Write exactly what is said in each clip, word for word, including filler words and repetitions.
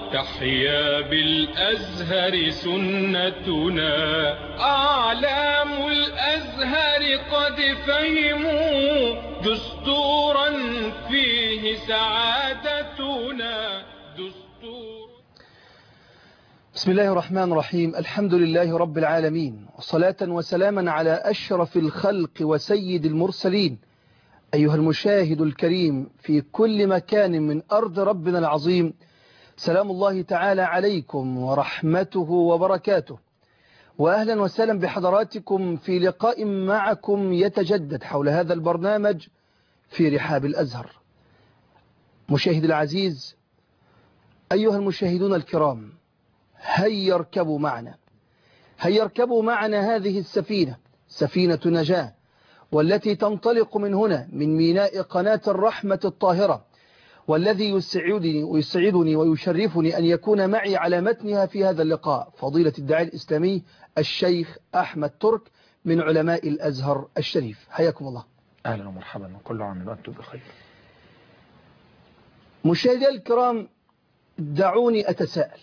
تحيا بالأزهر سنتنا. أعلام الأزهر قد فهموا دستورا فيه سعادتنا. دستور. بسم الله الرحمن الرحيم. الحمد لله رب العالمين، وصلاة وسلاما على أشرف الخلق وسيد المرسلين. أيها المشاهد الكريم في كل مكان من أرض ربنا العظيم، سلام الله تعالى عليكم ورحمته وبركاته، وأهلا وسهلا بحضراتكم في لقاء معكم يتجدد حول هذا البرنامج في رحاب الأزهر. مشاهد العزيز، أيها المشاهدون الكرام، هيا اركبوا معنا هيا اركبوا معنا هذه السفينة، سفينة نجاة، والتي تنطلق من هنا من ميناء قناة الرحمة الطاهرة، والذي يسعدني ويسعدني ويشرفني أن يكون معي على متنها في هذا اللقاء فضيلة الداعية الإسلامي الشيخ أحمد ترك من علماء الأزهر الشريف. حياكم الله. أهلا ومرحبا، وكل عام وأنتم بخير. مشاهدي الكرام، دعوني أتساءل،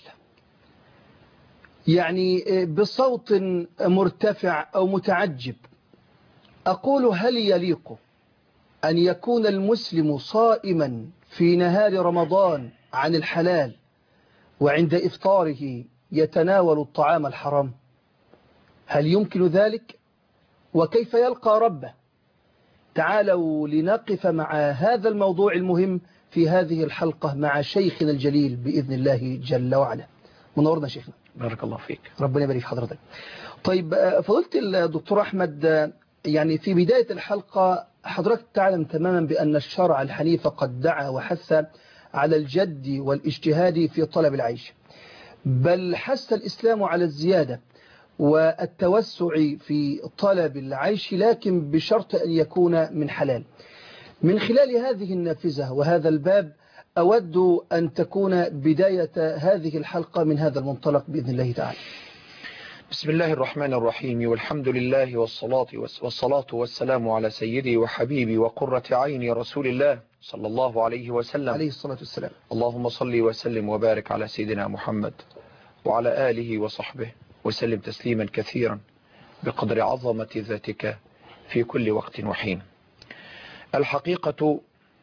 يعني بصوت مرتفع أو متعجب، أقول: هل يليق أن يكون المسلم صائما في نهار رمضان عن الحلال وعند إفطاره يتناول الطعام الحرام؟ هل يمكن ذلك؟ وكيف يلقى ربه؟ تعالوا لنقف مع هذا الموضوع المهم في هذه الحلقة مع شيخنا الجليل بإذن الله جل وعلا. منورنا شيخنا. بارك الله فيك. ربنا يبارك في حضرتك. طيب فضيلة الدكتور أحمد، يعني في بداية الحلقة حضرتك تعلم تماما بأن الشرع الحنيف قد دعا وحث على الجد والاجتهاد في طلب العيش، بل حث الإسلام على الزيادة والتوسع في طلب العيش، لكن بشرط أن يكون من حلال. من خلال هذه النافذة وهذا الباب أود أن تكون بداية هذه الحلقة من هذا المنطلق بإذن الله تعالى. بسم الله الرحمن الرحيم، والحمد لله والصلاة والصلاة والسلام على سيدي وحبيبي وقرة عيني رسول الله صلى الله عليه وسلم عليه الصلاة والسلام. اللهم صل وسلم وبارك على سيدنا محمد وعلى آله وصحبه وسلم تسليما كثيرا بقدر عظمة ذاتك في كل وقت وحين. الحقيقة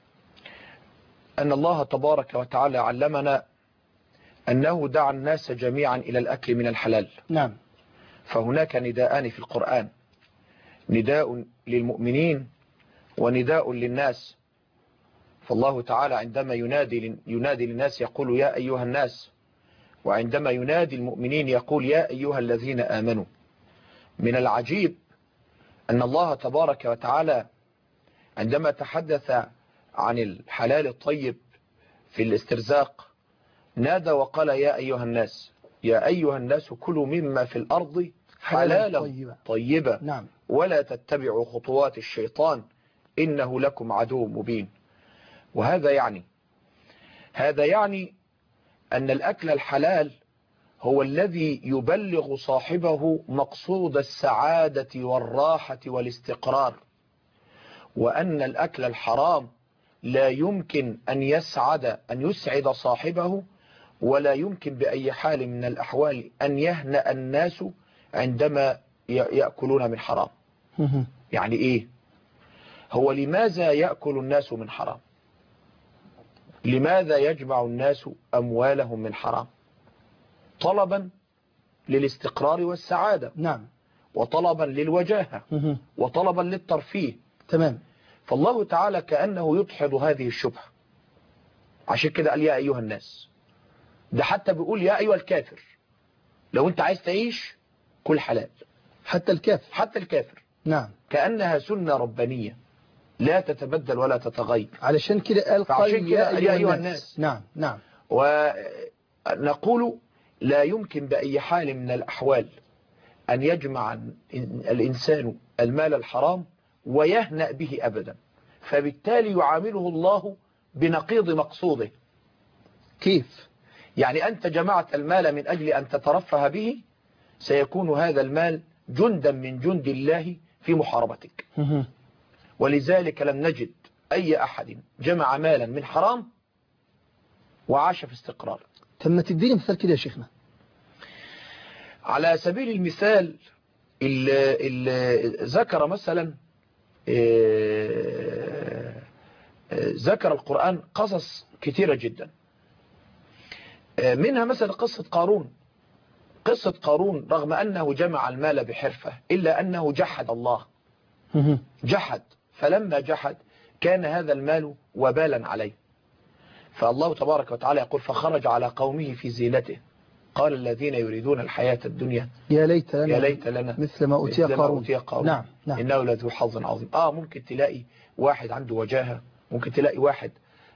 أن الله تبارك وتعالى علمنا أنه دعا الناس جميعا إلى الأكل من الحلال. نعم. فهناك نداءان في القرآن، نداء للمؤمنين ونداء للناس. فالله تعالى عندما ينادي ينادي للناس يقول يا أيها الناس، وعندما ينادي المؤمنين يقول يا أيها الذين آمنوا. من العجيب أن الله تبارك وتعالى عندما تحدث عن الحلال الطيب في الاسترزاق نادى وقال يا أيها الناس، يا أيها الناس كلوا مما في الأرض حلالا طيبا, طيبا نعم. ولا تتبعوا خطوات الشيطان إنه لكم عدو مبين. وهذا يعني هذا يعني أن الأكل الحلال هو الذي يبلغ صاحبه مقصود السعادة والراحة والاستقرار، وأن الأكل الحرام لا يمكن أن يسعد أن يسعد صاحبه، ولا يمكن بأي حال من الأحوال أن يهنأ الناس عندما يأكلون من حرام. يعني إيه؟ هو لماذا يأكل الناس من حرام؟ لماذا يجمع الناس أموالهم من حرام؟ طلبا للاستقرار والسعادة. نعم. وطلبا للوجاهة. وطلبا للترفيه. تمام. فالله تعالى كأنه يدحض هذه الشبهة، عشان كده قال يا أيها الناس. ده حتى بيقول يا أيها الكافر، لو أنت عايز تعيش كل حلال. حتى الكافر. حتى الكافر. نعم. كأنها سنة ربانية لا تتبدل ولا تتغير. علشان كده قال قال يا أيها, أيها الناس. الناس. نعم نعم. ونقول لا يمكن بأي حال من الأحوال أن يجمع الإنسان المال الحرام ويهنأ به أبدا، فبالتالي يعامله الله بنقيض مقصوده. كيف؟ يعني أنت جمعت المال من أجل أن تترفه به، سيكون هذا المال جندا من جند الله في محاربتك. ولذلك لم نجد أي أحد جمع مالا من حرام وعاش في استقرار. طب ما تديني مثال كده يا شيخنا. على سبيل المثال ال ذكر مثلا ذكر القرآن قصص كثيرة جدا، منها مثلا قصة قارون. قصة قارون رغم أنه جمع المال بحرفة إلا أنه جحد الله، جحد، فلما جحد كان هذا المال وبالا عليه. فالله تبارك وتعالى يقول فخرج على قومه في زينته قال الذين يريدون الحياة الدنيا يا ليت لنا, يا ليت لنا مثل ما أوتي قارون. قارون. نعم نعم. إنه لذو حظ عظيم. آه ممكن تلاقي واحد عنده وجاهة، ممكن تلاقي واحد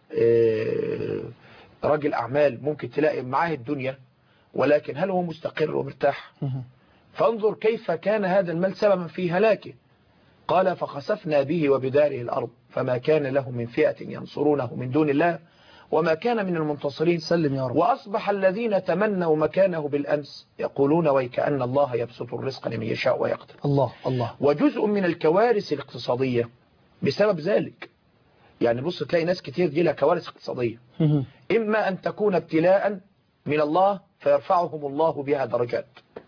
آه راجل أعمال، ممكن تلاقي معاه الدنيا، ولكن هل هو مستقر ومرتاح؟ فانظر كيف كان هذا المال سببا في هلاكه. قال فخسفنا به وبداره الأرض فما كان له من فئة ينصرونه من دون الله وما كان من المنتصرين. سلم يا رب. وأصبح الذين تمنوا مكانه بالأمس يقولون ويكأن الله يبسط الرزق لمن يشاء ويقدر. الله الله. وجزء من الكوارث الاقتصادية بسبب ذلك. يعني بص تلاقي ناس كتير دي لها كوارث اقتصادية، إما أن تكون ابتلاء من الله فيرفعهم الله بها درجات،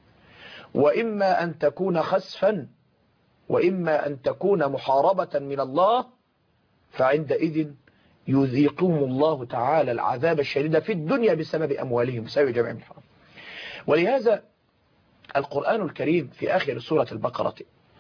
وإما أن تكون خسفا، وإما أن تكون محاربة من الله، فعندئذ يذيقهم الله تعالى العذاب الشديد في الدنيا بسبب أموالهم بسبب جميع الحرام. ولهذا القرآن الكريم في آخر سورة البقرة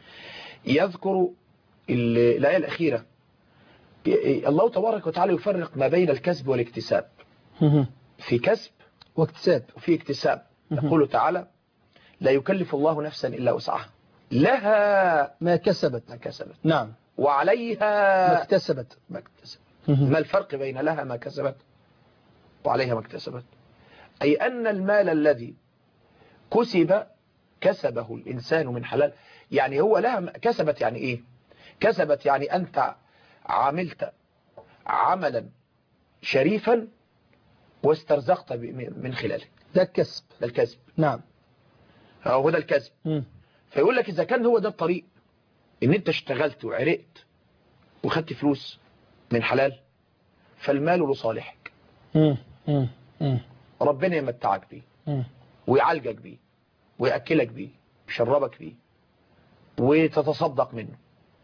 يذكر الآية الأخيرة، الله تبارك وتعالى يفرق ما بين الكسب والاكتساب. في كسب واكتساب وفي اكتساب. يقول تعالى لا يكلف الله نفسا إلا وسعها لها ما كسبت ما كسبت نعم وعليها ما اكتسبت ما اكتسبت. ما الفرق بين لها ما كسبت وعليها ما اكتسبت؟ أي أن المال الذي كسب كسبه الإنسان من حلال. يعني هو لها كسبت يعني إيه؟ كسبت يعني أنت عملت عملا شريفا واسترزقت من خلاله، ده الكسب. ده الكسب. نعم هو ده الكسب. م. فيقول لك إذا كان هو ده الطريق، إن أنت اشتغلت وعرقت وخدت فلوس من حلال، فالمال لصالحك. م. م. م. ربنا يمتعك بيه م. ويعالجك بيه ويأكلك بيه ويشربك بيه وتتصدق منه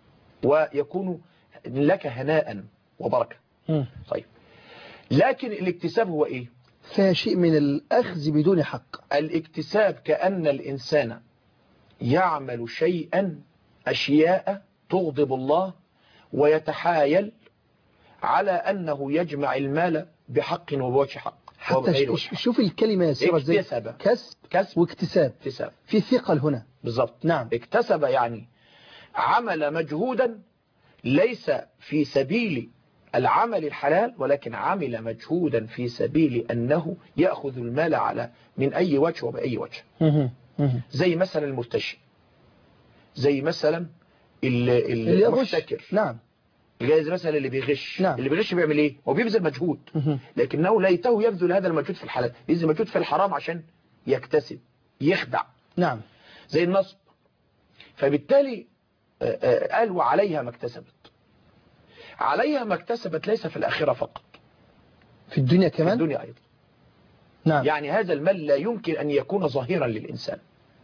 ويكون لك هناء وبركة. م. طيب لكن الاكتساب هو إيه؟ فيها شيء من الأخذ بدون حق. الاكتساب كأن الإنسان يعمل شيئا أشياء تغضب الله ويتحايل على أنه يجمع المال بحق وبوجه حق. حتى شوف الكلمة يسيرة ازاي. اكتسب كسب كسب واكتساب. اكتساب في ثقل هنا بالضبط. نعم. اكتسب يعني عمل مجهودا ليس في سبيل العمل الحلال، ولكن عمل مجهودا في سبيل أنه يأخذ المال على من أي وجه وبأي وجه. زي مثلا المرتشي، زي مثلا المحتكر. نعم. جايز مثلا اللي بيغش. نعم. اللي بيغش بيعمل ايه؟ هو بيبذل مجهود، لكنه ليته يبذل هذا المجهود في الحلال، يبذل مجهود في الحرام عشان يكتسب يخدع. نعم. زي النصب. فبالتالي قال وعليها ما اكتسبت. عليها ما اكتسبت ليس في الآخرة فقط، في الدنيا كمان، في الدنيا أيضا. نعم. يعني هذا المال لا يمكن أن يكون ظهيرا للإنسان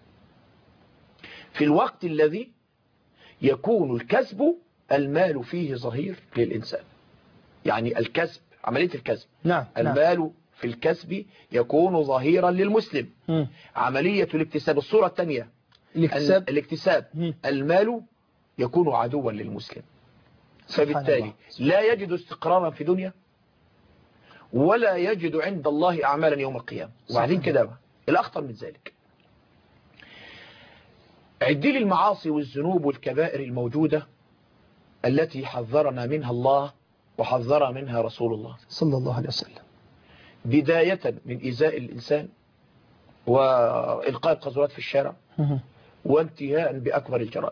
في الوقت الذي يكون الكسب المال فيه ظهير للإنسان. يعني الكسب، عملية الكسب، نعم. المال نعم. في الكسب يكون ظهيرا للمسلم. م. عملية الاكتساب الصورة الثانية الاكتساب, الاكتساب م. المال يكون عدوا للمسلم. فبالتالي لا يجد استقرارا في دنيا ولا يجد عند الله أعمالا يوم القيامة. وبعدين كده الأخطر من ذلك، عدي المعاصي والذنوب والكبائر الموجودة التي حذرنا منها الله وحذر منها رسول الله صلى الله عليه وسلم، بداية من إيذاء الإنسان وإلقاء القذورات في الشارع وانتهاء بأكبر الجرائم.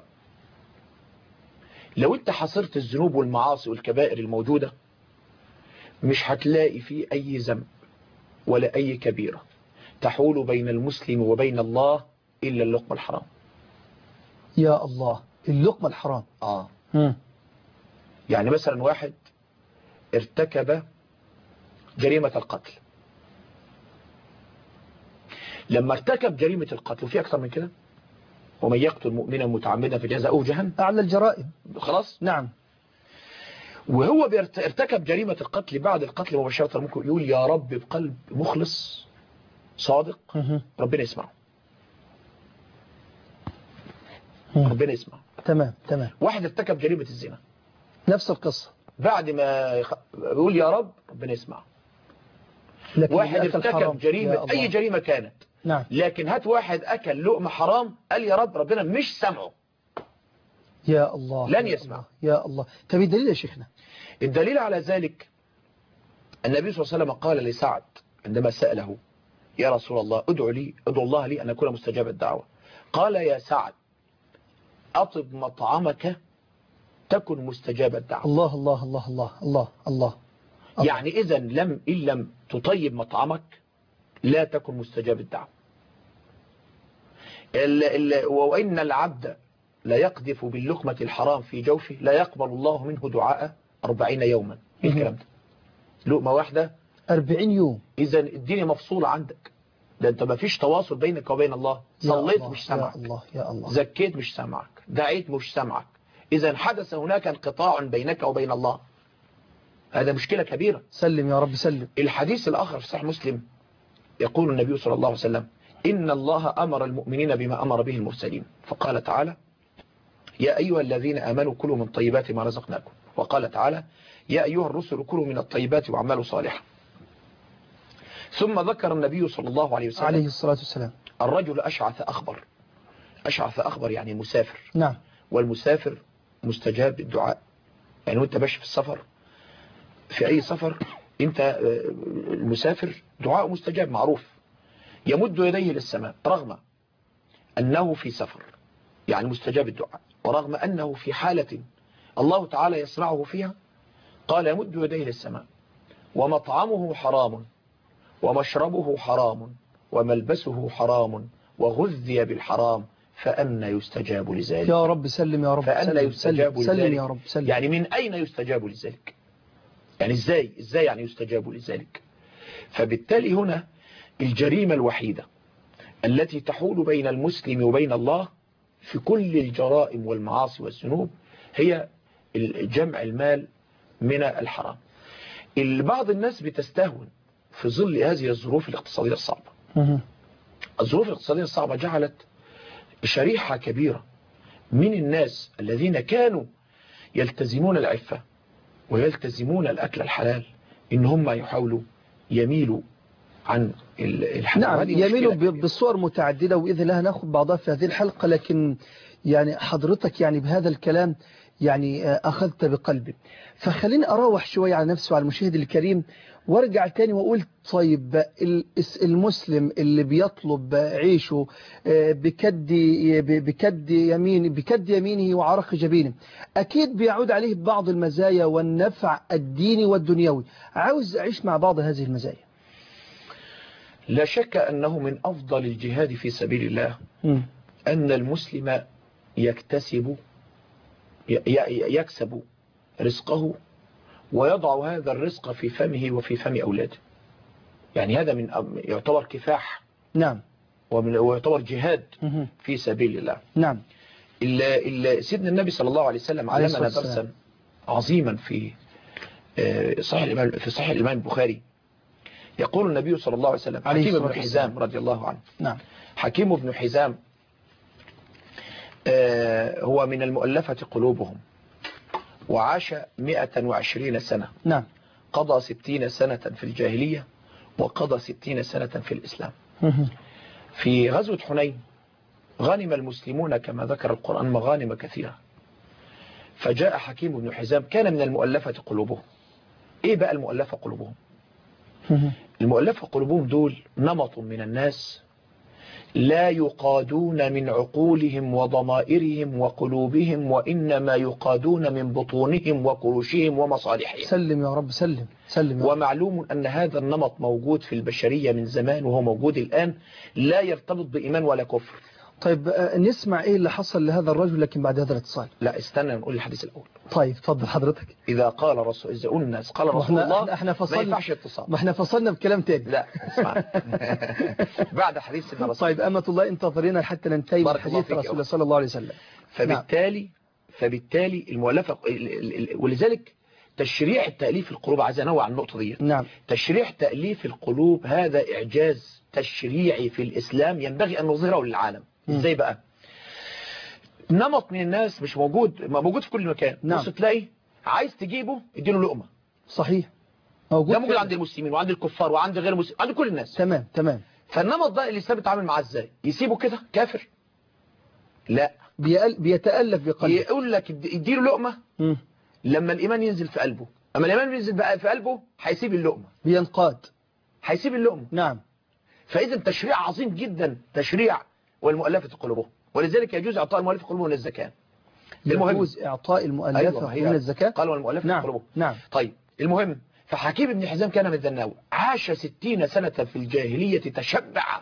لو انت حصرت الذنوب والمعاصي والكبائر الموجودة مش هتلاقي فيه أي ذنب ولا أي كبيرة تحول بين المسلم وبين الله إلا اللقمة الحرام. يا الله، اللقمة الحرام. آه. م. يعني مثلا واحد ارتكب جريمة القتل. لما ارتكب جريمة القتل، وفي أكثر من كده، ومن يقتل مؤمنا متعمدا فجزاؤه جهنم، أعلى الجرائم. خلاص. نعم. وهو ارتكب جريمة القتل، بعد القتل مباشرة ممكن يقول يا رب بقلب مخلص صادق، ربنا يسمعه. ربنا يسمعه. تمام تمام. واحد ارتكب جريمة الزنا، نفس القصة، بعد ما يقول يا رب ربنا يسمعه. واحد ارتكب جريمة أي جريمة كانت، نعم، لكن هات واحد أكل لقمة حرام قال يا رب، ربنا مش سمعه، يا الله، لن يسمع. يا الله. طب الدليل يا شيخنا؟ الدليل على ذلك النبي صلى الله عليه وسلم قال لسعد عندما سأله يا رسول الله ادعو لي، ادعو الله لي أن أكون مستجاب الدعوة، قال يا سعد أطب مطعمك تكن مستجاب الدعوة. الله الله الله الله الله الله. يعني إذا لم إن لم تطيب مطعمك لا تكن مستجاب الدعوة. وإن العبد لا يقذف باللقمة الحرام في جوفه لا يقبل الله منه دعاء أربعين يوما. إيه الكلام ده؟ لقمة واحدة أربعين يوم. إذا الدنيا مفصولة عندك، ده أنت ما فيش تواصل بينك وبين الله. صليت مش سامعك، يا الله يا الله. زكيت مش سامعك، دعيت مش سامعك، إذا حدث هناك انقطاع بينك وبين الله. هذا مشكلة كبيرة. سلم يا رب سلم. الحديث الآخر في صحيح مسلم يقول النبي صلى الله عليه وسلم إن الله أمر المؤمنين بما أمر به المرسلين، فقال تعالى يا أيها الذين آمنوا كلوا من طيبات ما رزقناكم، وقال تعالى يا أيها الرسل كلوا من الطيبات واعملوا صالحا. ثم ذكر النبي صلى الله عليه وسلم عليه الصلاة والسلام الرجل أشعث أخبر. أشعث أخبر يعني مسافر. نعم. والمسافر مستجاب الدعاء. يعني وانت ماشي في السفر، في أي سفر انت المسافر دعاء مستجاب معروف، يمد يديه للسماء رغم أنه في سفر، يعني مستجاب الدعاء، ورغم أنه في حالة الله تعالى يسمعه فيها قال يمد يديه للسماء. ومطعمه حرام ومشربه حرام وملبسه حرام وغذي بالحرام فأنا يستجاب لذلك. يا رب سلم يا رب. فأنا يستجاب سلم, لذلك. سلم يا رب سلم. يعني من أين يستجاب لذلك؟ يعني إزاي إزاي يعني يستجاب لذلك؟ فبالتالي هنا الجريمة الوحيدة التي تحول بين المسلم وبين الله في كل الجرائم والمعاصي والذنوب هي جمع المال من الحرام. بعض الناس بتستهون في ظل هذه الظروف الاقتصادية الصعبة. الظروف الاقتصادية الصعبة جعلت شريحة كبيرة من الناس الذين كانوا يلتزمون العفة ويلتزمون الأكل الحلال إن هم يحاولوا يميلوا عن الحلال. نعم، يميلوا بصور متعددة، وإذا الله ناخذ بعضها في هذه الحلقة. لكن يعني حضرتك يعني بهذا الكلام يعني أخذت بقلبي، فخليني أروح شوية على نفسي وعلى المشاهد الكريم وارجع تاني واقول طيب المسلم اللي بيطلب عيشه بكد بكد يمين بكد يمينه وعرق جبينه اكيد بيعود عليه بعض المزايا والنفع الديني والدنيوي، عاوز اعيش مع بعض هذه المزايا. لا شك انه من افضل الجهاد في سبيل الله م. ان المسلم يكتسب يكسب رزقه ويضع هذا الرزق في فمه وفي فم أولاده. يعني هذا من يعتبر كفاح. نعم. ويعتبر جهاد في سبيل الله. نعم. سيدنا النبي صلى الله عليه وسلم علمنا درسا عظيما في صحيح الإمام في صحيح الإمام البخاري. يقول النبي صلى الله عليه وسلم حكيم بن حزام رضي الله عنه. نعم. حكيم بن حزام هو من المؤلفة قلوبهم، وعاش مئة وعشرين سنة. نعم. قضى ستين سنة في الجاهلية وقضى ستين سنة في الإسلام. في غزوة حنين غنم المسلمون كما ذكر القرآن مغانم كثيرة، فجاء حكيم بن حزام كان من المؤلفة قلوبهم. ايه بقى المؤلفة قلوبهم؟ المؤلفة قلوبهم دول نمط من الناس لا يقادون من عقولهم وضمائرهم وقلوبهم، وإنما يقادون من بطونهم وكروشهم ومصالحهم. سلم يا رب سلم سلم يا رب. ومعلوم أن هذا النمط موجود في البشرية من زمان وهو موجود الآن، لا يرتبط بإيمان ولا كفر. طيب آه، نسمع ايه اللي حصل لهذا الرجل لكن بعد هذا الاتصال. لا استنى نقول الحديث الأول. طيب اتفضل حضرتك. إذا قال رسول إذا قلنا قال ما رسول احنا الله احنا, احنا ما فصلنا ينفعش اتصال. ما احنا فصلنا بكلام تاني. لا اسمع. بعد حديث سيدنا رسول طيب أمة الله انتظرينا حتى ننتهي من بارك الله حديث فيك يا رسول الله أخي. صلى الله عليه وسلم. فبالتالي فبالتالي المؤلفة ال- ال- ال- ولذلك تشريع التأليف القلوب، عايز انوع عن النقطة دي. نعم. تشريع تأليف القلوب هذا إعجاز تشريعي في الإسلام ينبغي أن نظهره للعالم. م. إزاي بقى؟ نمط من الناس مش موجود ما موجود في كل مكان. نعم. بص تلاقي عايز تجيبه اديله لقمة. صحيح. موجود ده موجود فعلا. عند المسلمين وعند الكفار وعند غير المسلمين عند كل الناس. تمام تمام. فالنمط ده الإسلام بيتعامل معاه ازاي؟ يسيبه كده كافر؟ لا، بيأل... بيتألف بقلبه. يقول لك اد- اديله لقمة م. لما الإيمان ينزل في قلبه. أما الإيمان ينزل بقى في قلبه هيسيب اللقمة، بينقاد. هيسيب اللقمة. نعم. فإذا تشريع عظيم جدا، تشريع والمؤلفة قلوبهم، ولذلك يجوز إعطاء المؤلفة قلوبهم من الزكاة. المهم يجوز إعطاء المؤلفة أيوة هي من الزكاة. قال والمؤلفة نعم قلوبهم. نعم. طيب المهم فحكيم بن حزام كان من ذناوي، عاش ستين سنة في الجاهلية تشبع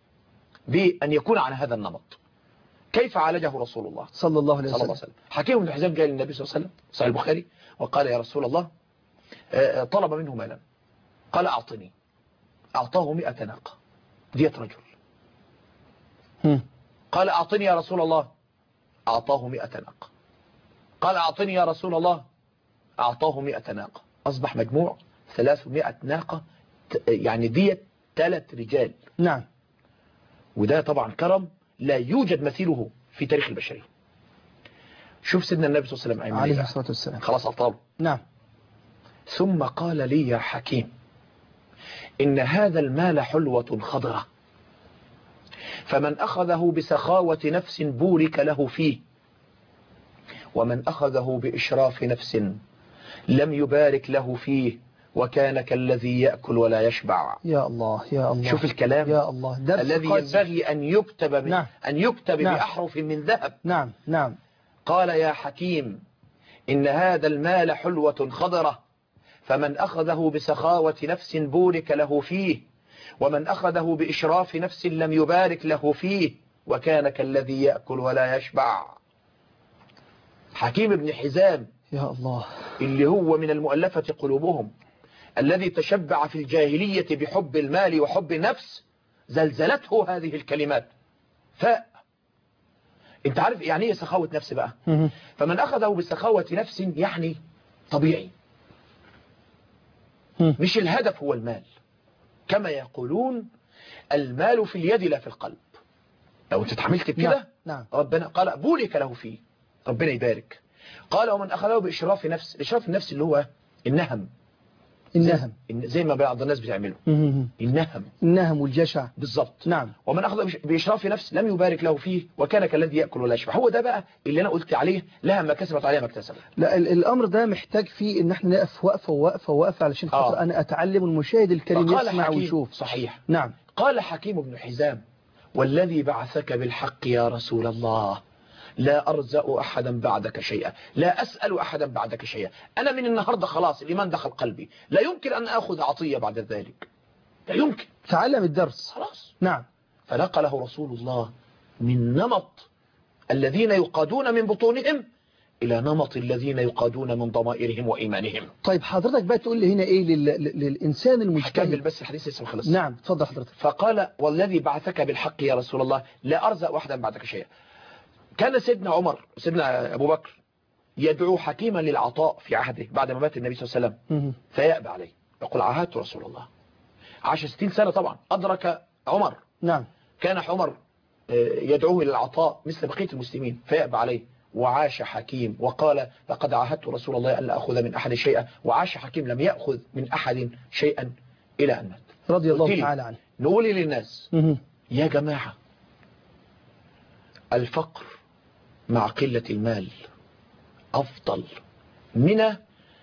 بأن يكون على هذا النمط. كيف عالجه رسول الله صلى الله عليه صلى الله وسلم. عليه وسلم؟ حكيم بن حزام جاء للنبي صلى الله عليه وسلم صحيح البخاري وقال يا رسول الله، آه، طلب منه مالا، قال أعطني، أعطاه مئة ناقة دية رجل. م. قال أعطني يا رسول الله، أعطاه مئة ناقة. قال أعطني يا رسول الله، أعطاه مئة ناقة. أصبح مجموع ثلاثمائة ناقة، ت- يعني دية ثلاث رجال. نعم. وده طبعا كرم لا يوجد مثيله في تاريخ البشرية. شوف سيدنا النبي صلى الله عليه وسلم عمل إيه عليه بقى؟ الصلاة والسلام. خلاص أعطاه. نعم. ثم قال لي يا حكيم إن هذا المال حلوة خضرة، فمن أخذه بسخاوة نفس بورك له فيه، ومن أخذه بإشراف نفس لم يبارك له فيه، وكان كالذي يأكل ولا يشبع. يا الله يا الله. شوف الكلام يا الله. درس الذي قاسي. ينبغي أن يكتب من نعم. أن يكتب نعم. بأحرف من ذهب. نعم نعم. قال يا حكيم إن هذا المال حلوة خضرة، فمن أخذه بسخاوة نفس بورك له فيه، ومن أخذه بإشراف نفس لم يبارك له فيه، وكان كالذي يأكل ولا يشبع. حكيم بن حزام يا الله. اللي هو من المؤلفة قلوبهم، الذي تشبع في الجاهلية بحب المال وحب النفس، زلزلته هذه الكلمات. ف انت عارف يعني ايه سخاوة نفس بقى؟ م. فمن أخذه بسخاوة نفس يعني طبيعي، م. مش الهدف هو المال، كما يقولون المال في اليد لا في القلب. لو انت اتعاملت بكده نعم. نعم. ربنا قال بورك له فيه، ربنا يبارك. قال ومن أخذه بإشراف نفس، الإشراف النفس اللي هو النهم. النهم. زي, زي ما بعض الناس بتعمله م. النهم النهم والجشع. بالظبط. نعم. ومن أخذ بإش- بإشراف نفس لم يبارك له فيه، وكان كالذي يأكل ولا يشبع. هو ده بقى اللي أنا قلت عليه، لها ما كسبت عليها ما اكتسبت. لا ال- الأمر ده محتاج فيه إن احنا نقف وقفة ووقفة ووقفة علشان خاطر آه. أنا أتعلم المشاهد الكريم فقال يسمع حكيم ويشوف. صحيح. نعم. قال حكيم بن حزام والذي بعثك بالحق يا رسول الله، لا أرزأ أحدا بعدك شيئا، لا أسأل أحدا بعدك شيئا. أنا من النهاردة خلاص الإيمان دخل قلبي، لا يمكن أن أخذ عطية بعد ذلك، لا يمكن، تعلم الدرس. خلاص. نعم. فنقله رسول الله من نمط الذين يقادون من بطونهم إلى نمط الذين يقادون من ضمائرهم وإيمانهم. طيب حضرتك بقى تقول لي هنا إيه لل... لل- للإنسان هكمل المجتهد. بس الحديث لسه ما خلص. نعم تفضل حضرتك. فقال والذي بعثك بالحق يا رسول الله لا أرزأ واحدا بعدك شيئا. كان سيدنا عمر سيدنا أبو بكر يدعو حكيما للعطاء في عهده بعد ما مات النبي صلى الله عليه وسلم، م. فيأبى عليه يقول عاهدت رسول الله. عاش ستين سنة طبعا، أدرك عمر، نعم. كان عمر يدعوه إلى العطاء مثل بقية المسلمين، فيأبى عليه. وعاش حكيم وقال لقد عاهدت رسول الله أن لا أخذ من أحد شيئا، وعاش حكيم لم يأخذ من أحد شيئا إلى أن مات. رضي الله قلت لي تعالى عنه. نقول للناس م. يا جماعة الفقر مع قلة المال أفضل من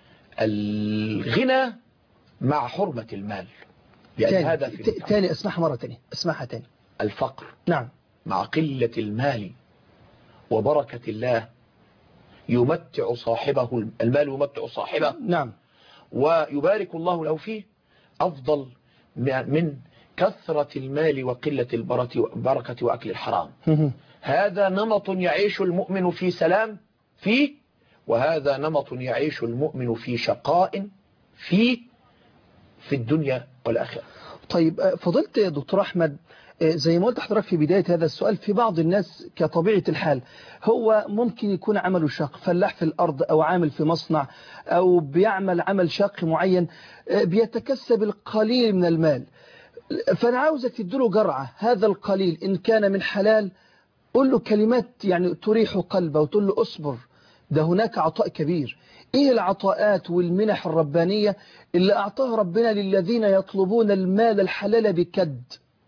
الغنى مع حرمة المال، لأن تاني. هذا في ت- تاني اسمعها مرة تانية، اسمعها تاني. الفقر نعم. مع قلة المال وبركة الله يمتع صاحبه، المال يمتع صاحبه نعم. ويبارك الله له فيه، أفضل من كثرة المال وقلة البركة وأكل الحرام. هذا نمط يعيش المؤمن في سلام فيه، وهذا نمط يعيش المؤمن في شقاء فيه في الدنيا والآخرة. طيب فضلت يا دكتور أحمد، زي ما قلت حضرتك في بداية هذا السؤال، في بعض الناس كطبيعة الحال هو ممكن يكون عمله شاق، فلاح في الأرض أو عامل في مصنع أو بيعمل عمل شاق معين، بيتكسب القليل من المال، فأنا عاوزك تديله جرعة. هذا القليل إن كان من حلال قل له كلمات يعني تريح قلبه وتقول له أصبر، ده هناك عطاء كبير. إيه العطاءات والمنح الربانية اللي أعطاها ربنا للذين يطلبون المال الحلال بكد؟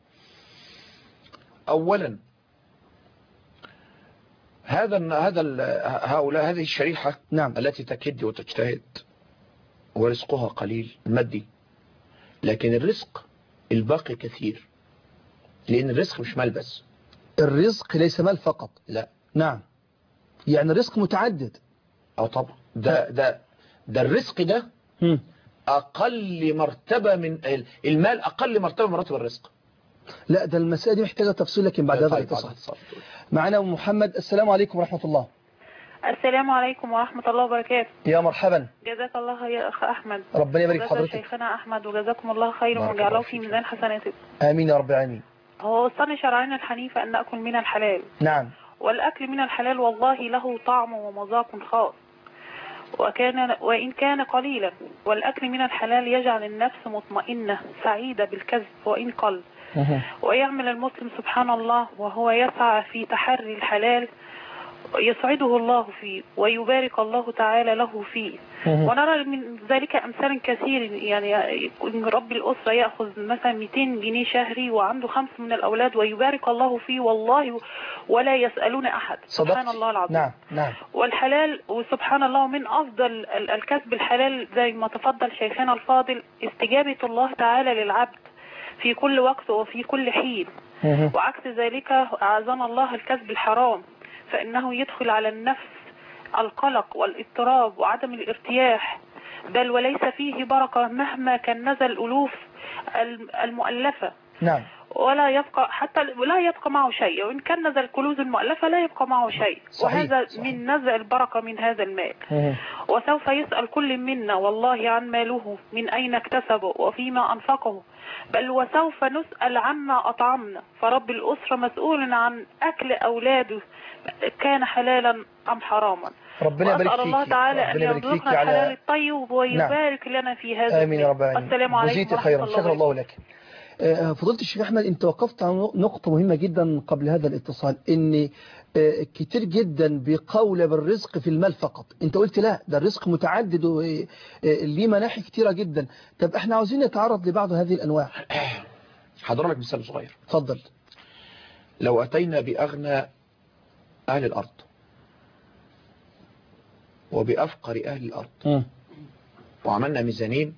أولا هذا هذا هؤلاء هذه الشريحة نعم. التي تكد وتجتهد ورزقها قليل مادي، لكن الرزق الباقي كثير، لأن الرزق مش مال بس. الرزق ليس مال فقط. لا. نعم، يعني الرزق متعدد. أو طبعا ده ده ده الرزق ده م. أقل مرتبة من المال، أقل مرتبة من مراتب الرزق. لا ده المسألة دي محتاجة تفصيل، لكن بعد هذا الاتصال. معنا أم محمد. السلام عليكم ورحمة الله. السلام عليكم ورحمة الله وبركاته. يا مرحبا. جزاك الله يا أخ أحمد. ربنا يبارك في حضرتك. شيخنا أحمد وجزاكم الله خيرا وجعله في ميزان حسناتكم. آمين يا رب العالمين. هو وصلني شرعنا الحنيف أن نأكل من الحلال. نعم. والأكل من الحلال والله له طعم ومذاق خاص، وكان وإن كان قليلا. والأكل من الحلال يجعل النفس مطمئنة سعيدة بالكسب وإن قل. ويعمل المسلم سبحان الله وهو يسعى في تحري الحلال يسعده الله فيه ويبارك الله تعالى له فيه. ونرى من ذلك أمثال كثير، يعني رب الأسرة يأخذ مثلا مئتين جنيه شهري وعنده خمس من الأولاد ويبارك الله فيه والله ولا يسألون أحد. سبحان الله العظيم. نعم نعم. والحلال وسبحان الله من أفضل الكسب الحلال زي ما تفضل شيخنا الفاضل استجابة الله تعالى للعبد في كل وقت وفي كل حين. وعكس ذلك أعاذنا الله الكسب الحرام، فإنه يدخل على النفس القلق والاضطراب وعدم الارتياح، بل وليس فيه بركة مهما كان نزل الألوف المؤلفة. نعم. ولا يبقى حتى لا يبقى معه شيء، وإن كان نزل الكنوز المؤلفة لا يبقى معه شيء. صحيح. وهذا صحيح. من نزع البركة من هذا المال. مه. وسوف يسأل كل منا والله عن ماله من أين اكتسبه وفيما أنفقه، بل وسوف نسأل عما أطعمنا. فرب الأسرة مسؤول عن أكل أولاده كان حلالا أم حراما. ربنا يبارك فيك. الله تعالى أن يرزقنا الحلال الطيب ويبارك نعم. لنا في هذا. آمين يا رب العالمين. السلام عليكم ورحمة الله. شكرا الله لك. فضلت الشيخ أحمد، أنت وقفت على نقطة مهمة جدا قبل هذا الاتصال، إن كتير جدا بقول بالرزق في المال فقط. أنت قلت لا، ده الرزق متعدد وليه مناحي كتيرة جدا. طب احنا عاوزين نتعرض لبعض هذه الأنواع. حضر لك مثال صغير. اتفضل. لو أتينا بأغنى أهل الأرض وبأفقر أهل الأرض م. وعملنا ميزانين،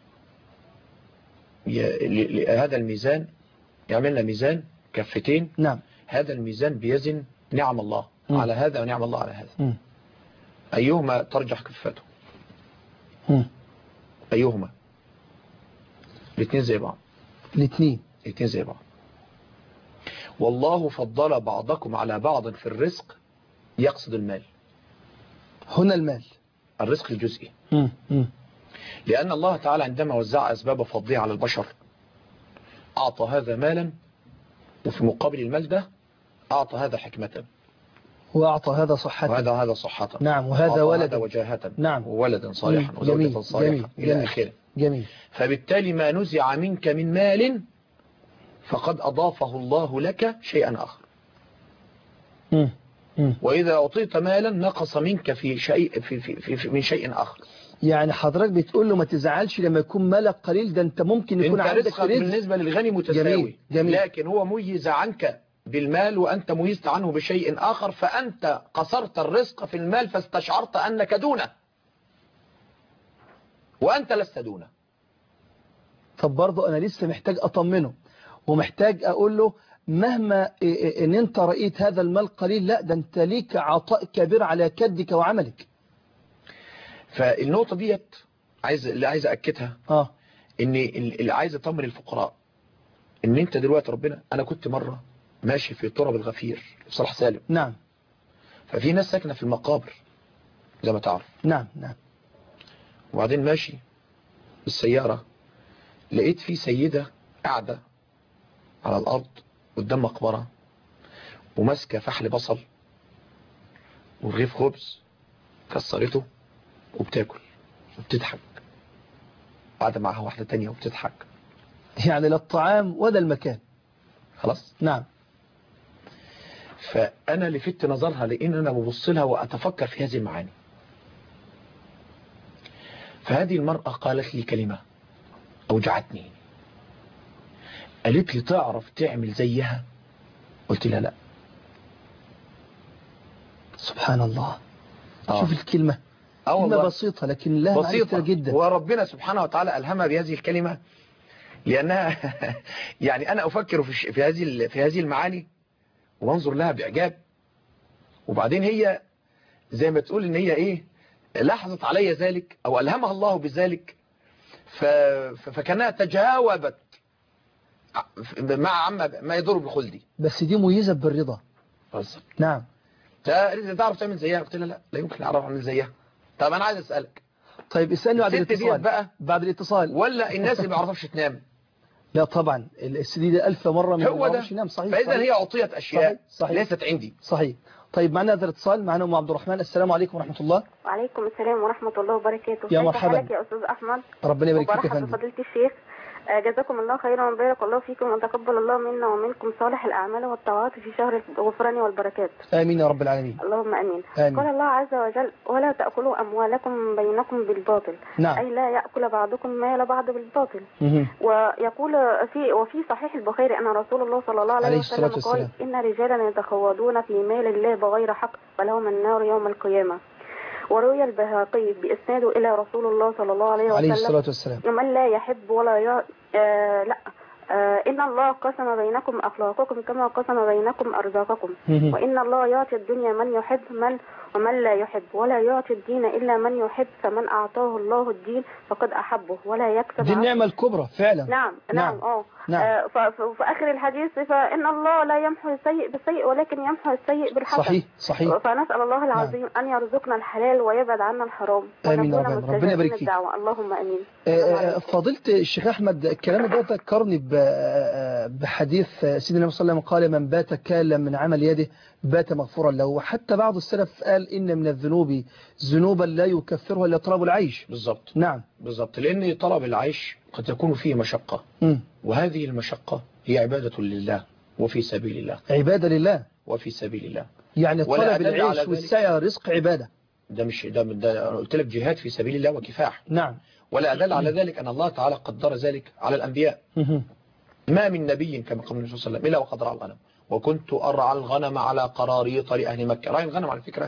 هذا الميزان يعملنا ميزان كفتين. نعم. هذا الميزان بيزن نعم الله م. على هذا ونعم الله على هذا. م. أيهما ترجح كفته؟ م. أيهما؟ الاثنين زي بعض. الاثنين الاثنين زي بعض. والله فضل بعضكم على بعض في الرزق، يقصد المال هنا، المال الرزق الجزئي. م. م. لأن الله تعالى عندما وزع أسباب فضله على البشر أعطى هذا مالا، وفي مقابل المال ده أعطى هذا حكمة، وأعطى هذا صحة، وهذا هذا صحة. نعم. وهذا ولدا وجاهة. نعم. وولدا صالحا وزوجة صالحة إلى آخره. جميل. فبالتالي ما نزع منك من مال فقد أضافه الله لك شيئا آخر. م. م. وإذا أعطيت مالا نقص منك في شيء في في في في من شيء آخر. يعني حضرتك بتقول له ما تزعلش لما يكون مالك قليل، ده انت ممكن يكون انت عندك رزقك بالنسبة للغني متساوي. جميل. جميل. لكن هو ميز عنك بالمال وأنت ميزت عنه بشيء آخر، فأنت قصرت الرزق في المال فاستشعرت أنك دونه وأنت لست دونه. طب برضه أنا لسه محتاج أطمنه ومحتاج أقول له مهما إن أنت رأيت هذا المال قليل، لا ده أنت ليك عطاء كبير على كدك وعملك. فالنقطة ديت عايز اللي عايز أكدها آه. إن اللي عايز أطمن الفقراء ان انت دلوقتي ربنا، انا كنت مرة ماشي في تراب الغفير في صلاح سالم، نعم ففي ناس ساكنة في المقابر زي ما تعرف، نعم نعم وبعدين ماشي بالسيارة لقيت في سيدة قاعدة على الأرض قدام مقبرة وماسكة فحل بصل ورغيف خبز، كسرته وبتاكل وبتضحك، قاعدة معها واحدة تانية وبتضحك. يعني لا الطعام ولا المكان. خلاص. نعم. فأنا لفت نظرها لأن أنا ببص لها وأتفكر في هذه المعاني. فهذه المرأة قالت لي كلمة أوجعتني، قالت لي تعرف تعمل زيها؟ قلت لها لا. سبحان الله. آه. شوف الكلمة، آه كلمة بسيطة لكن لها معاني كتير جدا. وربنا سبحانه وتعالى ألهمها بهذه الكلمة لأنها يعني أنا أفكر في في هذه في هذه المعاني وانظر لها بإعجاب، وبعدين هي زي ما تقول إن هي إيه لاحظت علي ذلك أو ألهمها الله بذلك، فكانها تجاوبت مع عما ما يضر بخلدي. بس دي ميزة بالرضا. بالظبط. نعم. تعرف تعمل زيها؟ قلت لها لا لا يمكن أعرف أعمل زيها. طب أنا عايز أسألك. طيب اسألني بعد الاتصال بقى بعد الاتصال ولا الناس اللي ما بيعرفش تنام؟ لا طبعا السديدة ألف مرة من هو ده. ينام. صحيح. فإذا هي أعطيت أشياء صحيح. صحيح. ليست عندي. صحيح. طيب معنا هذا الاتصال، معنا أم عبد الرحمن. السلام عليكم ورحمة الله. وعليكم السلام ورحمة الله وبركاته. يا مرحبا. كيف حالك يا أستاذ أحمد؟ ربنا يبارك فيك يا فندم. فندم. فضيلة الشيخ جزاكم الله خيرا وبارك الله فيكم وتقبل الله منا ومنكم صالح الأعمال والطاعات في شهر الغفران والبركات. آمين يا رب العالمين. اللهم آمين. آمين. قال الله عز وجل ولا تأكلوا أموالكم بينكم بالباطل. نعم. أي لا يأكل بعضكم مال بعض بالباطل. مه. ويقول في وفي صحيح البخاري أن رسول الله صلى الله عليه, عليه وسلم قال إن رجالا يتخوضون في مال الله بغير حق فلهم النار يوم القيامة. وروي البهقي بإسناده إلى رسول الله صلى الله عليه وسلم عليه الصلاة والسلام من لا يحب ولا ي... آه لا آه إن الله قسم بينكم أخلاقكم كما قسم بينكم أرزاقكم وإن الله يعطي الدنيا من يحب من ومن لا يحب ولا يعطي الدين إلا من يحب فمن أعطاه الله الدين فقد أحبه ولا يكسب. دي النعمة الكبرى فعلا. نعم نعم اه نعم. آه في آخر الحديث فإن الله لا يمحو السيء بالسيء ولكن يمحو السيء بالحسن. صحيح صحيح. فنسأل الله العظيم نعم. أن يرزقنا الحلال ويبعد عنا الحرام. آمين يا رب. ربنا يبارك فيك. اللهم آمين. فضيلة الشيخ أحمد الكلام ده ذكرني بحديث سيدنا النبي صلى الله عليه وسلم قال من بات كالا من عمل يده بات مغفورا له. وحتى بعض السلف قال إن من الذنوب ذنوبا لا يكفرها إلا طلب العيش. بالضبط. نعم بالضبط، لأن طلب العيش قد يكون فيه مشقة م. وهذه المشقة هي عبادة لله وفي سبيل الله. عبادة لله وفي سبيل الله. يعني طلب العيش والسعي رزق عبادة. ده مش ده, ده قلت لك جهاد في سبيل الله وكفاح. نعم. ولا أدل على ذلك أن الله تعالى قدر ذلك على الأنبياء. م. ما من نبي كما قال النبي صلى الله عليه وسلم إلا وقد رعى الغنم وكنت أرعى الغنم على قراريط لأهل مكة. رعي الغنم على فكرة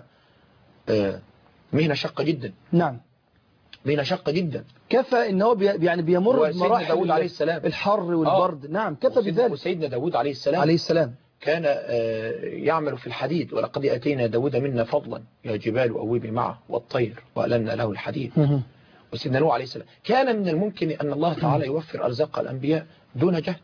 مهنة شقة جدا. نعم. مهنة شقة جدا. كفى إن هو بي يعني بيمر بمراحل داود عليه السلام الحر والبرد. آه. نعم كفى بذلك. وسيدنا داود عليه السلام عليه السلام كان يعمل في الحديد ولقد أتينا داود منا فضلا يا جبال أوبي معه والطير وألنا له الحديد. م- وسيدنا نوح عليه السلام كان من الممكن أن الله تعالى يوفر أرزاق الأنبياء دون جهد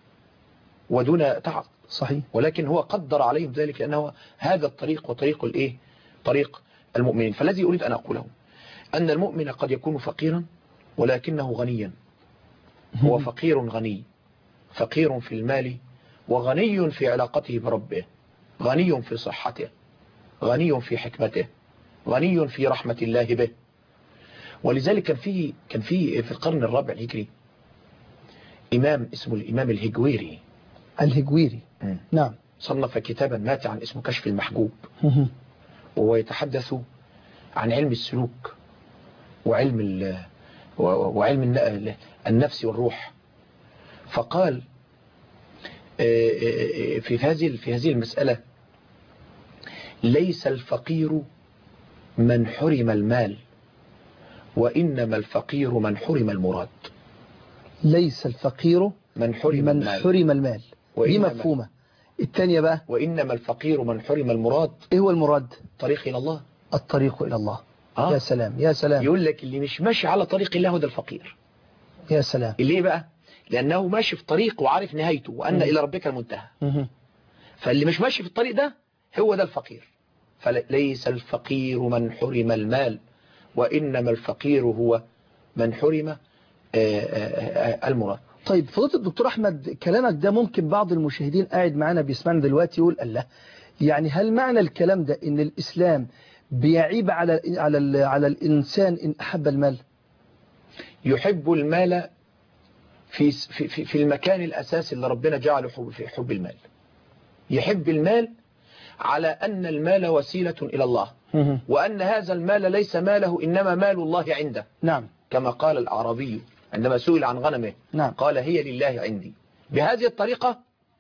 ودون تعب. صحيح. ولكن هو قدر عليهم ذلك لأنه هذا الطريق وطريق الإيه طريق المؤمنين. فالذي أريد أن أقوله أن المؤمن قد يكون فقيرا ولكنه غنيا. هو فقير غني، فقير في المال وغني في علاقته بربه، غني في صحته، غني في حكمته، غني في رحمة الله به. ولذلك كان في كان في في القرن الرابع الهجري إمام اسمه الإمام الهجويري. الهجويري. م. نعم. صنف كتابا ماتعا اسمه كشف المحجوب. وهو يتحدث عن علم السلوك وعلم ال وعلم النفس والروح. فقال في هذه في هذه المسألة ليس الفقير من حرم المال وإنما الفقير من حرم المراد. ليس الفقير من حرم من المال, حرم المال. دي مفهومة. الثانية بقى وإنما الفقير من حرم المراد. إيه هو المراد؟ طريق إلى الله. الطريق إلى الله. آه. يا سلام يا سلام. يقول لك اللي مش ماشي على طريق الله هو ده الفقير. يا سلام. ليه بقى؟ لأنه ماشي في طريق وعارف نهايته وأن مم. إلى ربك المنتهى. مم. فاللي مش ماشي في الطريق ده هو ده الفقير. فليس الفقير من حرم المال، وإنما الفقير هو من حرم المراد. طيب فضيلة الدكتور أحمد، كلامك ده ممكن بعض المشاهدين قاعد معنا بيسمعنا دلوقتي يقول الله، يعني هل معنى الكلام ده إن الإسلام بيعيب على على على الإنسان إن أحب المال؟ يحب المال في في في المكان الأساسي اللي ربنا جعله حب في حب المال. يحب المال على أن المال وسيلة إلى الله، وأن هذا المال ليس ماله إنما مال الله عنده. نعم. كما قال الأعرابي عندما سئل عن غنمه، نعم. قال هي لله عندي. بهذه الطريقة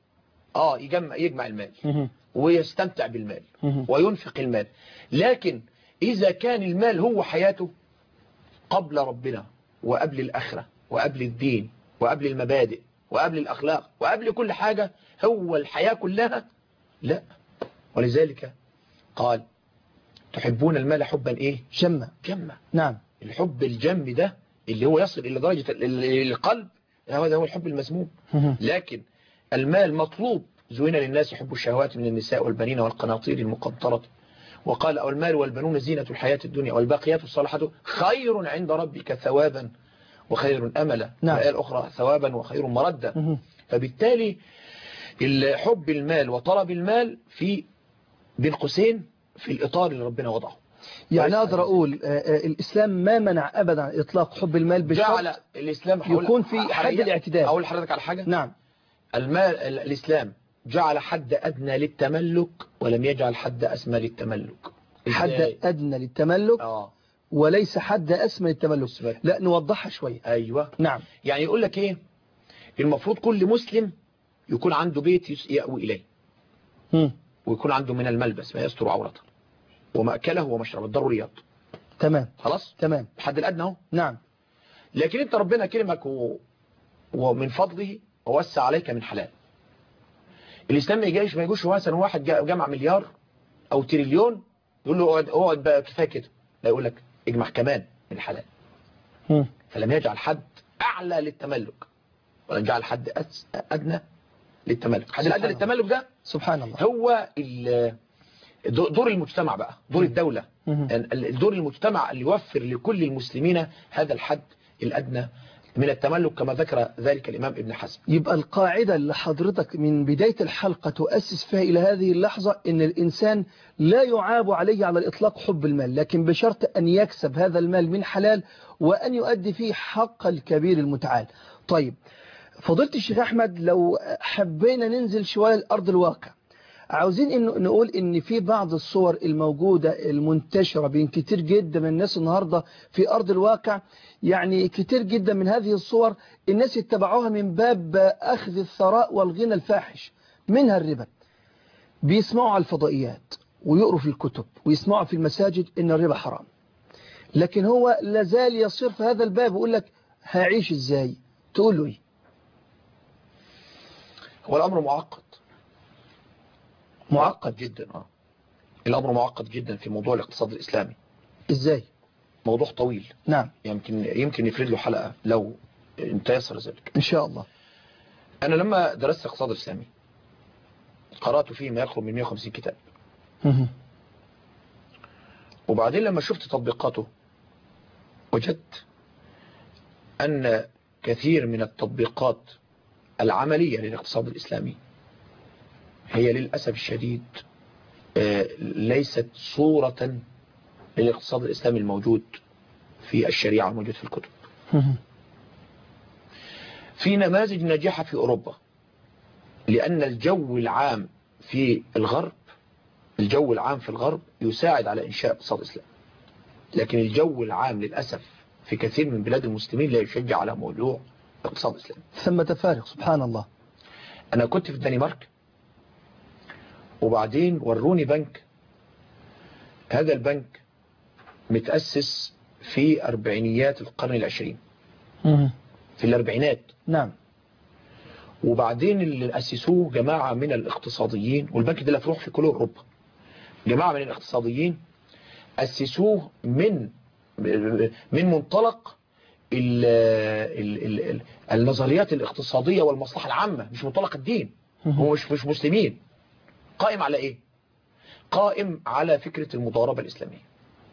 آه يجمع يجمع المال ويستمتع بالمال وينفق المال. لكن إذا كان المال هو حياته قبل ربنا وقبل الآخرة وقبل الدين وقبل المبادئ وقبل الأخلاق وقبل كل حاجة، هو الحياة كلها، لا. ولذلك قال تحبون المال حبا إيه؟ جمة. جمة. نعم. الحب الجم ده اللي هو يصل إلى درجة القلب، هذا هو الحب المسموم. لكن المال مطلوب. زوين للناس حب الشهوات من النساء والبنين والقناطير المقنطرة، وقال أو المال والبنون زينة الحياة الدنيا والباقيات الصالحات خير عند ربك ثوابا وخير أملا. نعم. والآية الأخرى ثوابا وخير مردا. فبالتالي الحب المال وطلب المال في بين قوسين في الإطار اللي ربنا وضعه. يعني أقدر أقول الإسلام ما منع أبدا عن إطلاق حب المال بشرط جعل الإسلام يكون في حد الاعتدال. أقول لحضرتك على حاجة. نعم. المال الإسلام جعل حد أدنى للتملك ولم يجعل حد أسمى للتملك. حد أدنى للتملك آه. وليس حد أسمى للتملك. لا نوضحها شوية. أيوة. نعم. يعني يقول لك إيه، المفروض كل مسلم يكون عنده بيت يأوي إليه، هم. ويكون عنده من الملبس ما يستر عورته ومأكله ومشربه الضروريات. تمام. خلاص. تمام. الحد الأدنى اهو. نعم. لكن أنت ربنا كرمك و... ومن فضله ووسع عليك من حلال. الإسلام ما يجيش ما يجوش مثلا واحد جمع مليار أو تريليون يقول له اقعد اقعد بقى كفايه كده، لا يقول لك اجمع كمان من الحلال. هم. فلم يجعل حد أعلى للتملك ولم يجعل حد أدنى للتملك. حد الأدنى للتملك ده سبحان الله هو دور المجتمع بقى، دور الدولة، دور المجتمع اللي يوفر لكل المسلمين هذا الحد الأدنى من التملك كما ذكر ذلك الإمام ابن حزم. يبقى القاعدة اللي حضرتك من بداية الحلقة تؤسس فيها إلى هذه اللحظة إن الإنسان لا يعاب عليه على الإطلاق حب المال، لكن بشرط أن يكسب هذا المال من حلال وأن يؤدي فيه حق الكبير المتعال. طيب فضيلة الشيخ أحمد، لو حبينا ننزل شوية الأرض الواقع، عاوزين إنه نقول إن في بعض الصور الموجودة المنتشرة بين كتير جدا من الناس النهاردة في أرض الواقع، يعني كتير جدا من هذه الصور الناس اتبعوها من باب أخذ الثراء والغنى الفاحش، منها الربا. بيسمعوا على الفضائيات ويقروا في الكتب ويسمعوا في المساجد إن الربا حرام، لكن هو لازال يصير في هذا الباب ويقول لك هعيش إزاي؟ تقول له إيه؟ هو الأمر معقد معقد جدا. اه الأمر معقد جدا في موضوع الاقتصاد الإسلامي. إزاي؟ موضوع طويل. نعم. يمكن يمكن نفرد له حلقة لو تيسر ذلك إن شاء الله. أنا لما درست الاقتصاد الإسلامي قرأت فيه ما يقرب من مئة وخمسين كتاب. وبعدين لما شفت تطبيقاته وجدت أن كثير من التطبيقات العملية للاقتصاد الإسلامي هي للأسف الشديد ليست صورة للاقتصاد الإسلامي الموجود في الشريعة الموجود في الكتب. في نماذج ناجحة في أوروبا لأن الجو العام في الغرب الجو العام في الغرب يساعد على إنشاء اقتصاد إسلامي، لكن الجو العام للأسف في كثير من بلاد المسلمين لا يشجع على موضوع اقتصاد إسلامي. ثم تفارق سبحان الله. أنا كنت في الدنمارك وبعدين وروني بنك. هذا البنك متأسس في أربعينيات القرن العشرين، في الأربعينات. نعم. وبعدين اللي أسسوه جماعة من الاقتصاديين، والبنك ده لفروح في كل أوروبا، جماعة من الاقتصاديين أسسوه من من منطلق ال ال ال النظريات الاقتصادية والمصلحة العامة، مش منطلق الدين. هو مش مش مسلمين. قائم على ايه؟ قائم على فكرة المضاربة الإسلامية.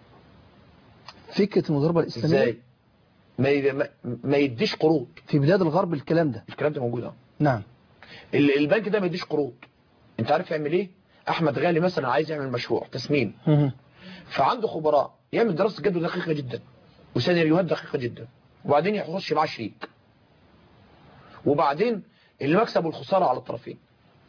فكرة المضاربة الإسلامية ازاي؟ ما ما, ما يديش قروض في بلاد الغرب. الكلام ده الكلام ده موجود اهو. نعم. البنك ده ما يديش قروض. انت عارف يعمل ايه؟ احمد غالي مثلا عايز يعمل مشروع تسمين، فعنده خبراء يعمل دراسة جدوى دقيقة جدا وسيناريوهات دقيقة جدا، وبعدين يخش معاه شريك، وبعدين المكسب والخسارة على الطرفين.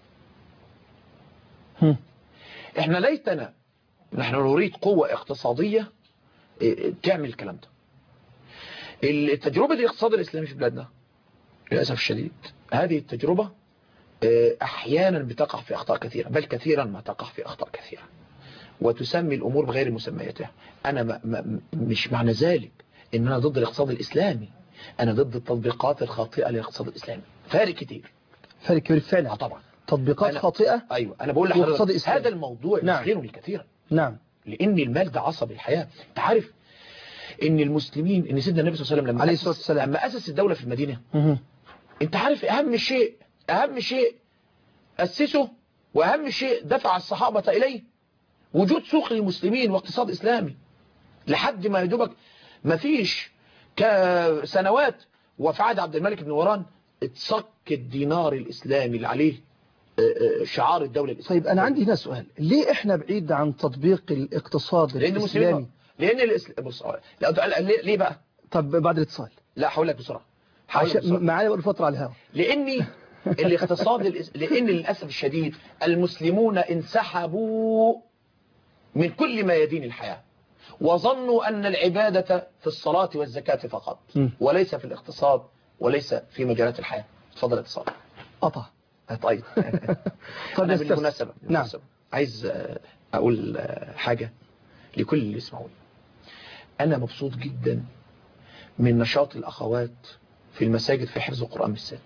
احنا ليتنا نحن نريد قوة اقتصادية تعمل الكلام ده. التجربة الاقتصاد الإسلامي في بلادنا للأسف الشديد، هذه التجربة أحيانا بتقع في أخطاء كثيرة، بل كثيرا ما تقع في أخطاء كثيرة، وتسمي الأمور بغير مسمياتها. أنا ما ما مش معنى ذلك إن أنا ضد الاقتصاد الإسلامي، أنا ضد التطبيقات الخاطئة للاقتصاد الإسلامي. فارق كتير، فارق كبير فعلا. آه طبعا. تطبيقات خاطئة. أيوة أنا بقول لحضرتك هذا الموضوع نعم. يثيرني كثيرا. نعم. لأن المال ده عصب الحياة. أنت عارف إن المسلمين، إن سيدنا النبي صلى الله عليه وسلم لما عليه أسس, الصلاة والسلام. لما أسس الدولة في المدينة، مه. أنت عارف أهم شيء أهم شيء أسسه وأهم شيء دفع الصحابة إليه وجود سوق للمسلمين واقتصاد إسلامي، لحد ما يدوبك ما فيش كسنوات وفي عهد عبد الملك بن مروان اتصك الدينار الإسلامي اللي عليه شعار الدولة الإسلامية. طيب أنا عندي هنا سؤال، ليه إحنا بعيد عن تطبيق الاقتصاد لأن الإسلامي؟ لأن الإسلام بص لا ليه بقى؟ طب بعد الاتصال. لا هقول لك بسرعة. معايا بقى فترة على الهواء. لأني الاقتصاد الإس... لأن للأسف الشديد المسلمون انسحبوا من كل ما يدين الحياة، وظنوا أن العبادة في الصلاة والزكاة فقط، م. وليس في الاقتصاد وليس في مجالات الحياة. تفضل اتصال. قطع. طيب. أنا بالمناسبة نعم. عايز أقول حاجة لكل اللي يسمعوني. أنا مبسوط جدا من نشاط الأخوات في المساجد في حفظ القرآن بالذات.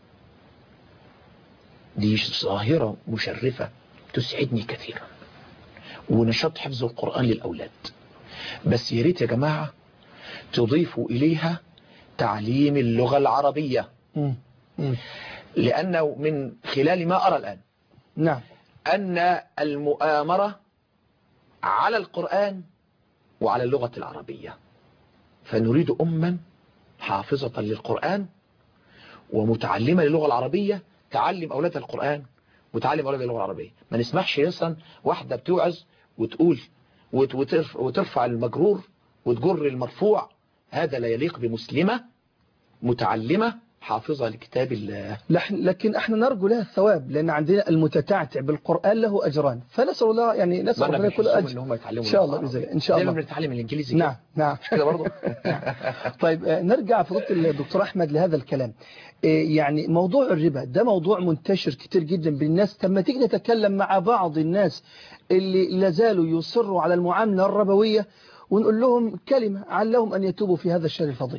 دي ظاهرة مشرفة تسعدني كثيرا، ونشاط حفظ القرآن للأولاد. بس يا ريت يا جماعة تضيفوا إليها تعليم اللغة العربية، م. م. لأنه من خلال ما أرى الآن نعم أن المؤامرة على القرآن وعلى اللغة العربية، فنريد أما حافظة للقرآن ومتعلمة للغة العربية تعلم أولادها القرآن وتعلم أولادها اللغة العربية. ما نسمحش مثلا واحدة بتوعظ وتقول وترفع المجرور وتجر المرفوع، هذا لا يليق بمسلمة متعلمة حافظة لكتاب الله. لكن احنا نرجو لها الثواب، لأن عندنا المتتعتع بالقرآن له أجران، فنسأل الله يعني نسأل ربنا كل أجر إن شاء الله بإذن الله. إن شاء الله بنتعلم الإنجليزي. نعم نعم مش كده برضه. طيب نرجع فضيلة الدكتور أحمد لهذا الكلام. يعني موضوع الربا ده موضوع منتشر كتير جدا بالناس. لما تيجي نتكلم مع بعض الناس اللي لازالوا يصروا على المعاملة الربوية ونقول لهم كلمة علهم أن يتوبوا في هذا الشر الفضيل.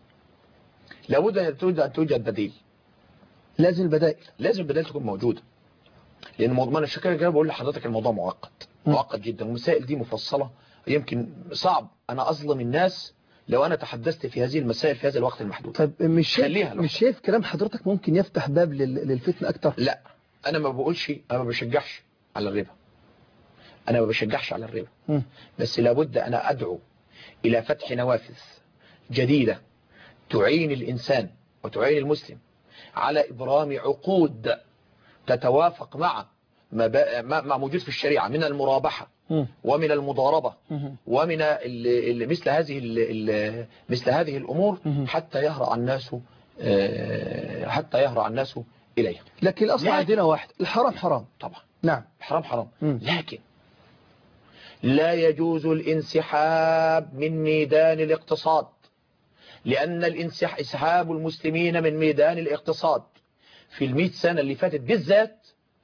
لابد أن توجد بديل. لازم البدائل لازم البدائل تكون موجودة، لأن موضوع الشكاية كده بقول لحضرتك الموضوع معقد معقد جدا، والمسائل دي مفصلة. يمكن صعب أنا أظلم الناس لو أنا تحدثت في هذه المسائل في هذا الوقت المحدود. طيب مش شايف مش شايف كلام حضرتك ممكن يفتح باب للفتنة أكتر؟ لا أنا ما بقولش، أنا ما بشجعش على الربا، أنا ما بشجعش على الربا م. بس لابد أنا أدعو إلى فتح نوافذ جديدة تعين الإنسان وتعين المسلم على إبرام عقود تتوافق مع ما, ما موجود في الشريعة من المرابحة م. ومن المضاربة م. ومن ال ال مثل هذه ال مثل هذه الأمور م. حتى يهرع الناس حتى يهرع الناس إليها. لكن الأصل عندنا واحد، الحرام حرام طبعا. نعم الحرام حرام م. لكن لا يجوز الانسحاب من ميدان الاقتصاد، لأن الانسحاب إسحاب المسلمين من ميدان الاقتصاد في المئة سنة اللي فاتت بالذات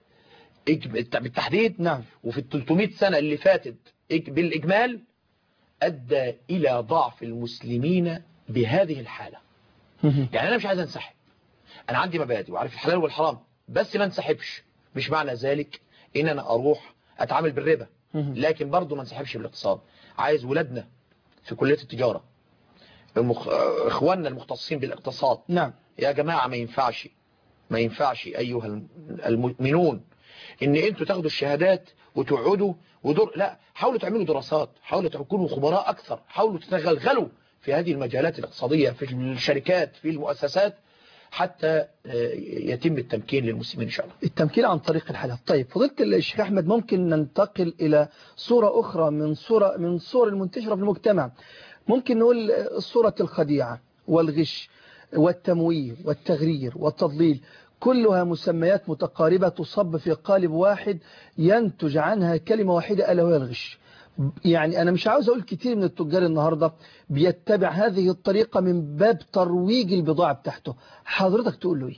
بالتحديد نعم، وفي الثلاثمئة سنة اللي فاتت بالإجمال أدى إلى ضعف المسلمين بهذه الحالة. يعني أنا مش عايز أنسحب، أنا عندي مبادئ وعارف الحلال والحرام، بس ما انسحبش مش معنى ذلك إن أنا أروح أتعامل بالربا، لكن برضو ما انسحبش بالاقتصاد. عايز ولادنا في كلية التجارة المخ... إخواننا المختصين بالاقتصاد. نعم. يا جماعة ما ينفعش ما ينفعش أيها المؤمنون إن أنتوا تاخدوا الشهادات وتقعدوا ودور لا، حاولوا تعملوا دراسات، حاولوا تكونوا خبراء أكثر، حاولوا تتغلغلوا في هذه المجالات الاقتصادية في الشركات في المؤسسات حتى يتم التمكين للمسلمين إن شاء الله. التمكين عن طريق الحلال. طيب فضيلة الشيخ أحمد، ممكن ننتقل إلى صورة أخرى من صورة من صور المنتشرة في المجتمع. ممكن نقول صورة الخديعة والغش والتمويه والتغرير والتضليل، كلها مسميات متقاربة تصب في قالب واحد ينتج عنها كلمة واحدة ألا وهي الغش. يعني أنا مش عاوز أقول كتير من التجار النهاردة بيتبع هذه الطريقة من باب ترويج البضاعة بتاعته، حضرتك تقول له إيه؟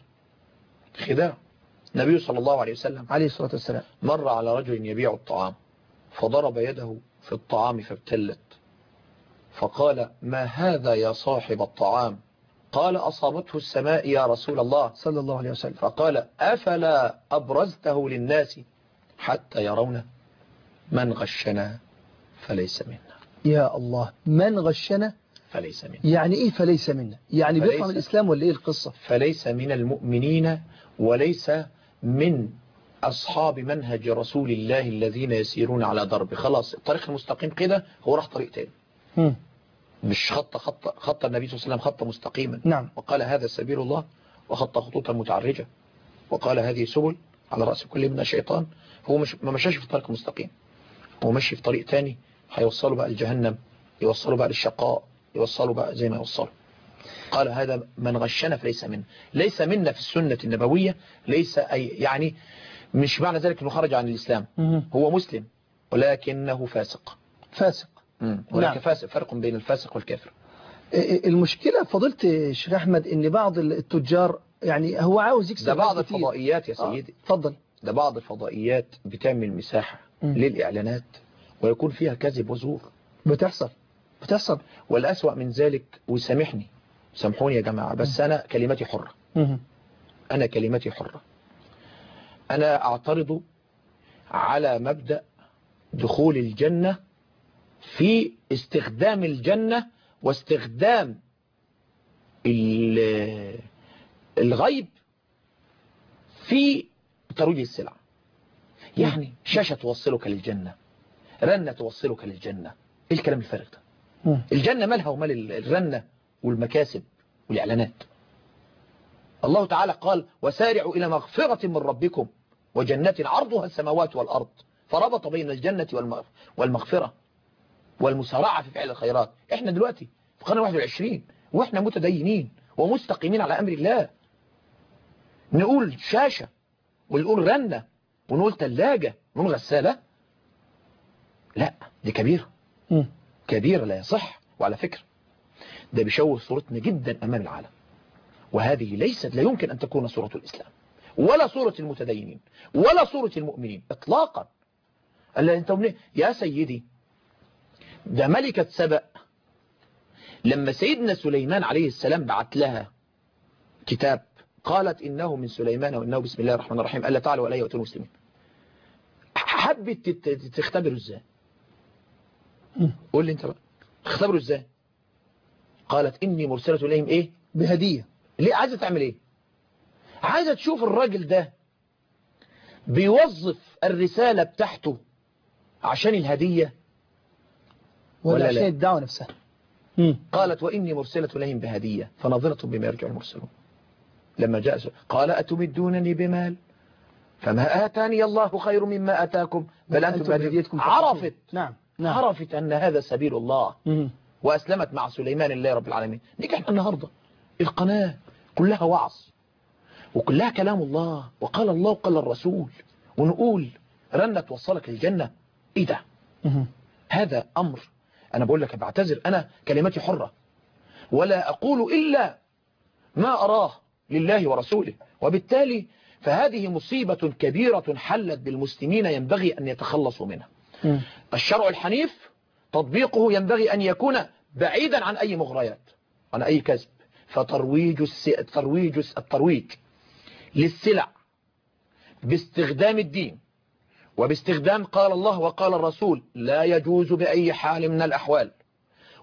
خداع. النبي صلى الله عليه وسلم عليه الصلاة والسلام مر على رجل يبيع الطعام فضرب يده في الطعام فابتلت، فقال: ما هذا يا صاحب الطعام؟ قال: أصابته السماء يا رسول الله صلى الله عليه وسلم. فقال: أفلا أبرزته للناس حتى يرونه؟ من غشنا فليس منا. يا الله، من غشنا فليس منا. يعني إيه فليس منا؟ يعني فليس بيفهم الإسلام ولا إيه القصة؟ فليس من المؤمنين وليس من أصحاب منهج رسول الله الذين يسيرون على درب. خلاص الطريق المستقيم كده، هو راح طريق تاني. هم. مش خط خط خط النبي صلى الله عليه وسلم خط مستقيما. نعم. وقال: هذا سبيل الله، وخط خطوطا متعرجة، وقال: هذه سبل على رأس كل منها شيطان. هو مش ما مشاش في الطريق المستقيم، هو ماشي في طريق تاني هيوصله بقى لجهنم، يوصله بقى للشقاء، يوصله بقى زي ما يوصله. قال: هذا من غشنا فليس منا. ليس منا في السنة النبوية، ليس أي يعني مش معنى ذلك انه خرج عن الإسلام. هو مسلم ولكنه فاسق. فاسق. ولكن نعم. فاسق، فرق بين الفاسق والكافر. المشكلة فضيلة الشيخ أحمد ان بعض التجار يعني هو عاوز يكسب. ده بعض الفضائيات يا سيدي. اتفضل. آه. ده بعض الفضائيات بتعمل مساحة م. للإعلانات ويكون فيها كذب وزور. بتحصل بتحصل والأسوأ من ذلك، وسامحني سامحوني يا جماعة، بس م. أنا كلمتي حرة. م. أنا كلمتي حرة. أنا أعترض على مبدأ دخول الجنة في استخدام الجنة واستخدام الغيب في ترويج السلع. يعني شاشة توصلك للجنة، رنة توصلك للجنة. ايه الكلام الفارغ ده؟ الجنة مالها ومال الرنة والمكاسب والإعلانات؟ الله تعالى قال: وسارعوا إلى مغفرة من ربكم وجنة عرضها السماوات والأرض، فربط بين الجنة والمغفرة والمسارعة في فعل الخيرات. احنا دلوقتي في القرن الواحد والعشرين واحنا متدينين ومستقيمين على أمر الله، نقول شاشة ونقول رنة ونقول ثلاجة ونقول غسالة؟ لا، دي كبيرة كبيرة لا يصح. وعلى فكرة ده بيشوه صورتنا جدا أمام العالم، وهذه ليست لا يمكن أن تكون صورة الإسلام ولا صورة المتدينين ولا صورة المؤمنين إطلاقا. أنت يا سيدي، ده ملكة سبأ لما سيدنا سليمان عليه السلام بعت لها كتاب قالت إنه من سليمان وإنه بسم الله الرحمن الرحيم ألا تعلوا علي وأتوا مسلمين. حبت تختبروا ازاي؟ قول لي انت بقى، تختبروا ازاي؟ قالت إني مرسلة إليهم إيه؟ بهدية. ليه عايزة تعمل إيه؟ عايزة تشوف الراجل ده بيوظف الرسالة بتاعته عشان الهدية ولا, ولا عشان الدعوة نفسها. مم. قالت وإني مرسلة إليهم بهدية فناظرة بما يرجع المرسلون. لما جاء قال أتمدونني بمال فما آتاني الله خير مما آتاكم بل أنتم بهديتكم. عرفت نعم. نعم. عرفت أن هذا سبيل الله. مم. وأسلمت مع سليمان الله رب العالمين. نيجي احنا النهاردة القناة كلها وعظ وكلها كلام الله وقال الله وقال الرسول، ونقول رنة توصلك للجنة. ايه ده؟ مم. هذا أمر أنا بقول لك بعتذر، أنا كلمتي حرة ولا أقول إلا ما أراه لله ورسوله، وبالتالي فهذه مصيبة كبيرة حلت بالمسلمين ينبغي أن يتخلصوا منها. م. الشرع الحنيف تطبيقه ينبغي أن يكون بعيدا عن أي مغريات، عن أي كذب. فترويج الس... الترويج الترويج للسلع باستخدام الدين وباستخدام قال الله وقال الرسول لا يجوز بأي حال من الأحوال،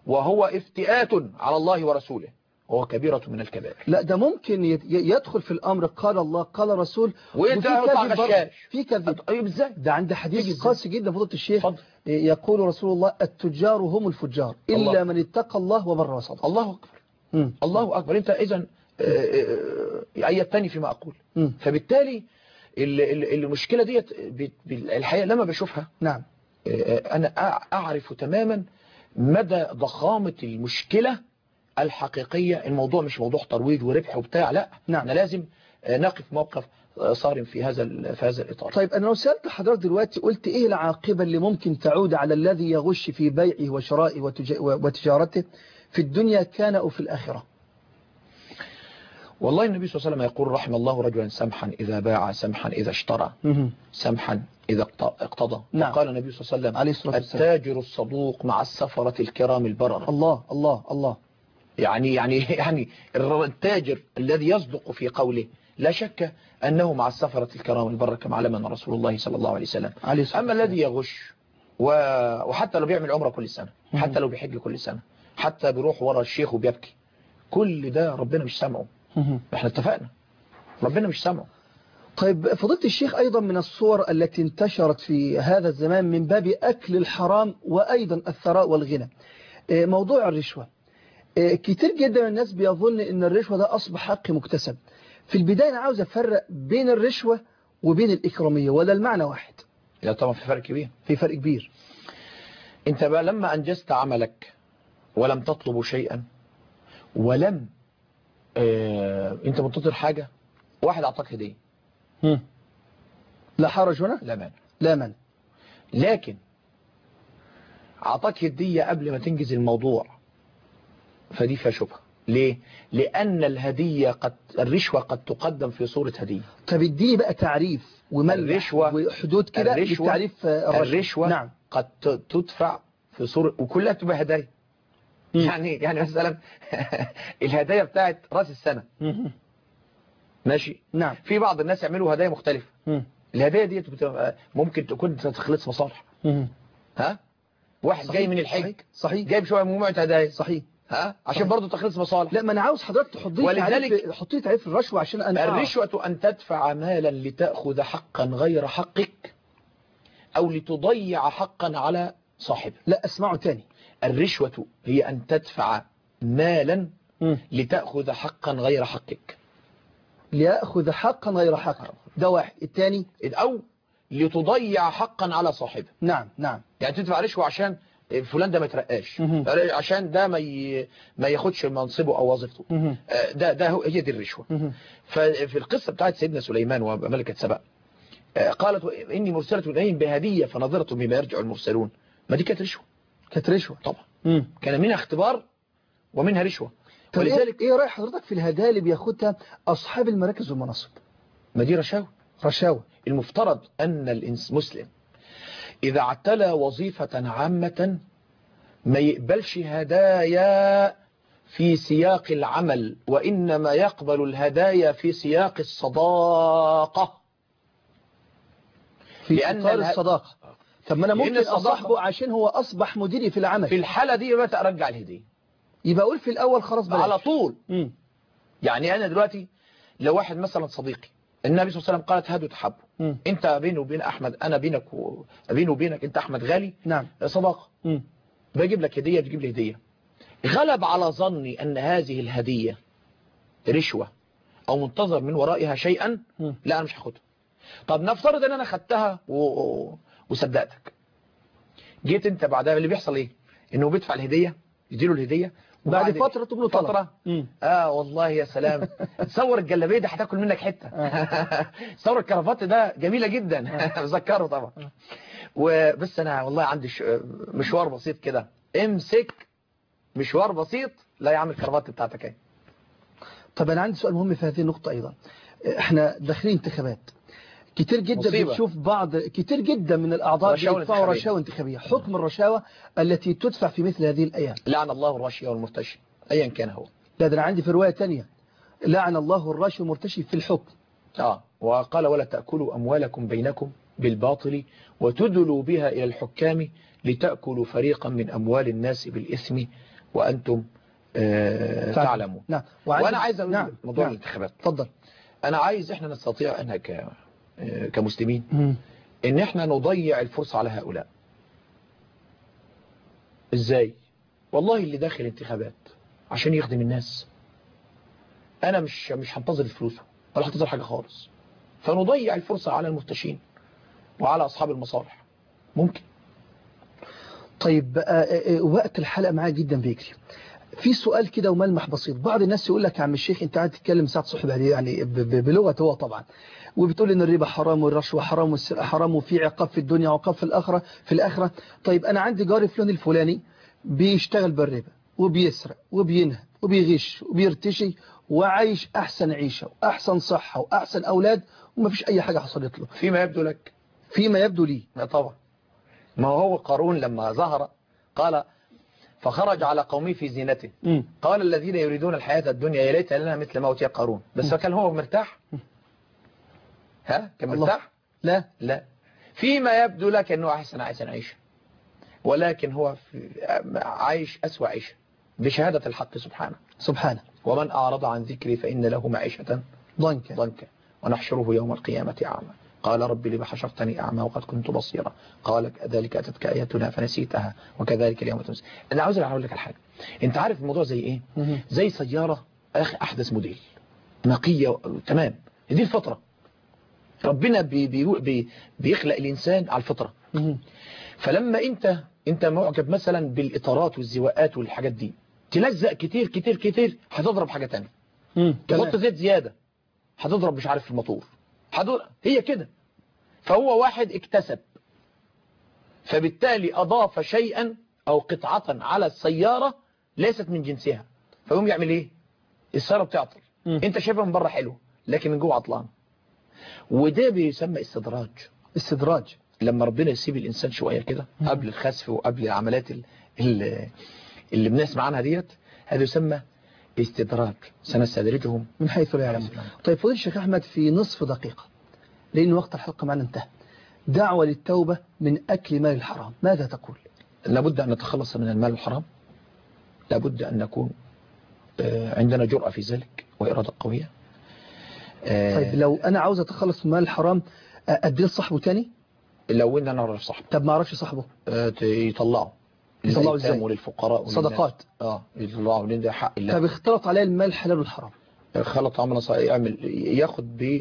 وهو افتئات على الله ورسوله، وهو كبيرة من الكبائر. لا ده ممكن يت- يدخل في الأمر قال الله قال رسول وانت وفي هتطلع كذب برضه. غشاش. في كذب. طيب ازاي؟ ده عند حديث تيجي إزاي؟ قاسي جدا فضيلة الشيخ. اتفضل. يقول رسول الله التجار هم الفجار إلا الله. من اتقى الله وبر وصدق. الله أكبر. مم. الله أكبر. انت إذن أيدتني فيما أقول. مم. فبالتالي ال- ال- المشكلة ديت ب- بال- الحقيقة لما بشوفها نعم. أنا أع- أعرف تماما مدى ضخامة المشكلة الحقيقية. الموضوع مش موضوع ترويج وربح وبتاع، لا. نعم. احنا لازم نقف موقف صارم في هذا ال- في هذا الإطار. طيب أنا لو سألت حضرتك دلوقتي قلت إيه العاقبة اللي ممكن تعود على الذي يغش في بيعه وشرائه وتج- وتجارته في الدنيا كان أو في الآخرة؟ والله النبي صلى الله عليه وسلم يقول رحم الله رجلا سمحا إذا باع، سمحا إذا اشترى، مهم. سمحا إذا اقت- اقتضى. نعم. وقال النبي صلى الله عليه وسلم عليه الصلاة والسلام. التاجر الصدوق مع السفرة الكرام البررة. الله الله الله. يعني يعني يعني التاجر الذي يصدق في قوله لا شك أنه مع السفرة الكرام البررة كما علمنا رسول الله صلى الله عليه وسلم. عليه الصلاة أما الذي يغش و- وحتى لو بيعمل عمره كل سنة، حتى لو بيحج كل سنة، حتى بيروح ورا الشيخ وبيبكي، كل ده ربنا مش سامعه. مهم. احنا اتفقنا ربنا مش سامعه. طيب فضيلة الشيخ أيضا من الصور التي انتشرت في هذا الزمان من باب أكل الحرام وأيضا الثراء والغنى آه، موضوع الرشوة. آه، كتير جدا من الناس بيظن أن الرشوة ده أصبح حق مكتسب. في البداية أنا عاوز أفرق بين الرشوة وبين الإكرامية، ولا المعنى واحد؟ لا طبعا في فرق كبير. في فرق كبير. انت بقى لما أنجزت عملك ولم تطلب شيئا ولم اه انت منتظر حاجة، واحد أعطاك هدية، مم. لا حرج هنا؟ لا مانع. لا من. لكن أعطاك هدية قبل ما تنجز الموضوع، فدي فيها شبهة. ليه؟ لأن الهدية قد الرشوة قد تقدم في صورة هدية. طب اديني بقى تعريف وملح الرشوة وحدود كده الرشوة- للتعريف آه، الرشوة. الرشوة نعم. قد ت- تدفع في صورة وكلها تبقى هدايا. مم. يعني يعني مثلا الهدايا بتاعت راس السنة مم. ماشي. نعم. في بعض الناس يعملوا هدايا مختلفة. مم. الهدايا دي بتبقى ممكن تكون تخلص مصالح. مم. ها واحد صحيح. جاي من الحج صحيح. صحيح. جايب شوية مجموعة هدايا، صحيح. ها عشان صحيح. برضه تخلص مصالح. لا ما انا عاوز حضرتك تحط لي ولذلك- تعريف حط لي تعريف الرشوه عشان انا أعرف. الرشوة أن تدفع مالا لتأخذ حقا غير حقك أو لتضيع حقا على صاحبه. لا اسمعه تاني. الرشوة هي أن تدفع مالا مم. لتأخذ حقا غير حقك، ليأخذ حقا غير حق، ده واحد. التاني أو لتضيع حقا على صاحبه. نعم نعم. يعني تدفع رشوة عشان فلان ده ما يترقاش، مهم. عشان ده ما ي... ما ياخدش منصبه أو وظيفته. مهم. آه، ده ده هو- هي دي الرشوة. مهم. ففي القصة بتاعت سيدنا سليمان وملكة سبأ، آه، قالت إني مرسلة إليهم بهدية فنظرت بما يرجع المرسلون. ما دي كانت رشوة كانت رشوه طبعا، مم. كان منها اختبار ومنها رشوة. طب ايه ولذلك ايه راي حضرتك في الهدايا اللي بياخدها اصحاب المراكز والمناصب؟ ما دي رشاوى. رشاوى. المفترض أن المسلم إذا اعتلى وظيفة عامة ما يقبلش هدايا في سياق العمل، وإنما يقبل الهدايا في سياق الصداقة. في لأن اطار اله- الصداقه. طب ما انا لأن ممكن الصداقة- اصاحبه عشان هو اصبح مديري في العمل، في الحالة دي متى أرجع الهدية؟ يبقى اقول في الاول خلاص بلاش. على طول. مم. يعني أنا دلوقتي لو واحد مثلا صديقي، النبي صلى الله عليه وسلم قالت هادوا تحبوا. مم. انت بيني وبين احمد، انا بينك و... بيني وبينك انت احمد غالي، نعم. صداقه. مم. بجيب لك هديه تجيب لي هديه، غلب على ظني ان هذه الهديه رشوه او منتظر من ورائها شيئا، مم. لا انا مش هاخدها. طب نفترض ان انا خدتها و... و- وصدقتك، جيت انت بعدها اللي بيحصل ايه؟ انه بيدفع الهديه، يديله الهديه بعد فتره تقول له طلب. فتره مم. اه والله يا سلام، تصور الجلابيه دي هتاكل منك حته، تصور الكرافات ده جميله جدا، بذكره طبعا. وبس انا والله عندي ش- مشوار بسيط كده، امسك مشوار بسيط، لا يا عم الكرافات بتاعتك اهي. طب انا عندي سؤال مهم في هذه النقطه ايضا. احنا داخلين انتخابات، كتير جدا مصيبة. بنشوف بعض كتير جدا من الاعضاء رشاوى بيدفعوا انتخابية. رشاوى انتخابيه. حكم الرشاوى التي تدفع في مثل هذه الايام. لعن الله الراشي والمرتشي ايا كان هو. لا ده انا عندي في روايه ثانيه، لعن الله الراشي والمرتشي في الحكم. اه وقال ولا تأكلوا أموالكم بينكم بالباطل وتدلوا بها إلى الحكام لتأكلوا فريقا من أموال الناس بالإثم وأنتم آه تعلمون. نعم. وأنا عايز أقول نعم. موضوع نعم. الانتخابات. تفضل. أنا عايز إحنا نستطيع أنها ك... كمسلمين مم. إن إحنا نضيع الفرصة على هؤلاء. إزاي؟ والله اللي داخل انتخابات عشان يخدم الناس، أنا مش مش هنتظر فلوسه ولا هنتظر حاجة خالص، فنضيع الفرصة على المرتشين وعلى أصحاب المصالح. ممكن. طيب وقت الحلقة معايا جدا بيجري. في سؤال كده وملمح بسيط. بعض الناس يقول لك يا عم الشيخ انت قاعد تتكلم ساعة صحبة يعني بلغة هو طبعا، وبتقول ان الربا حرام والرشوة حرام والسرقة حرام وفي عقاب في الدنيا وعقاب في الآخرة في الآخرة. طيب انا عندي جاري فلان الفلاني بيشتغل بالربا وبيسرق وبينهب وبيغش وبيرتشي وعايش احسن عيشة واحسن صحة واحسن اولاد ومفيش اي حاجة حصلت له. فيما يبدو لك. فيما يبدو لي. لا طبعا. ما هو قارون لما ظهر قال فخرج على قومه في زينته. م. قال الذين يريدون الحياة الدنيا يا ليت لنا مثل ما أوتي قارون. بس م. كان هو مرتاح؟ ها كان مرتاح؟ لا لا. فيما يبدو لك أنه أحسن أحسن عيشة، ولكن هو عايش أسوأ عيشة بشهادة الحق سبحانه. سبحانه. ومن أعرض عن ذكري فإن له معيشة ضنكا ضنكا ونحشره يوم القيامة أعمى قال رب لما حشرتني أعمى وقد كنت بصيرا قال كذلك أتتك آياتنا فنسيتها وكذلك اليوم تنسى. أنا عاوز أقول لك الحاجة. أنت عارف الموضوع زي إيه؟ زي سيارة أخي أحدث موديل نقية تمام. دي الفطرة. ربنا بي بي بي بيخلق الإنسان على الفطرة. فلما أنت أنت معجب مثلا بالإطارات والزواءات والحاجات دي تلزق كتير كتير كتير هتضرب حاجة تانية. تحط زيت زيادة هتضرب مش عارف في الموتور. هي كده. فهو واحد اكتسب فبالتالي أضاف شيئا أو قطعة على السيارة ليست من جنسها، فيقوم يعمل إيه؟ السيارة بتعطل. م. أنت شايفها من بره حلو لكن من جوه عطلان. وده بيسمى استدراج. استدراج لما ربنا يسيب الإنسان شوية كده قبل الخسف وقبل العمليات اللي, اللي بنسمع عنها ديت، هذا يسمى استدراج. سنستدرجهم من حيث لا يعلمون. طيب فضيلة الشيخ أحمد في نصف دقيقة لأن وقت الحلقة معنا انتهى، دعوة للتوبة من أكل مال الحرام، ماذا تقول؟ لابد أن نتخلص من المال الحرام، لابد أن نكون عندنا جرأة في ذلك وإرادة قوية. طيب لو أنا عاوز أتخلص من مال الحرام أديه لصاحبه تاني؟ لو إن أنا أعرف صاحبه. طب ما أعرفش صاحبه؟ يطلعه يطلعوا ازاي؟ وللفقراء صدقات. اه يطلعوا لان ده حق الله. طب اختلط عليه المال الحلال والحرام. خلط عمل يعمل ياخد ب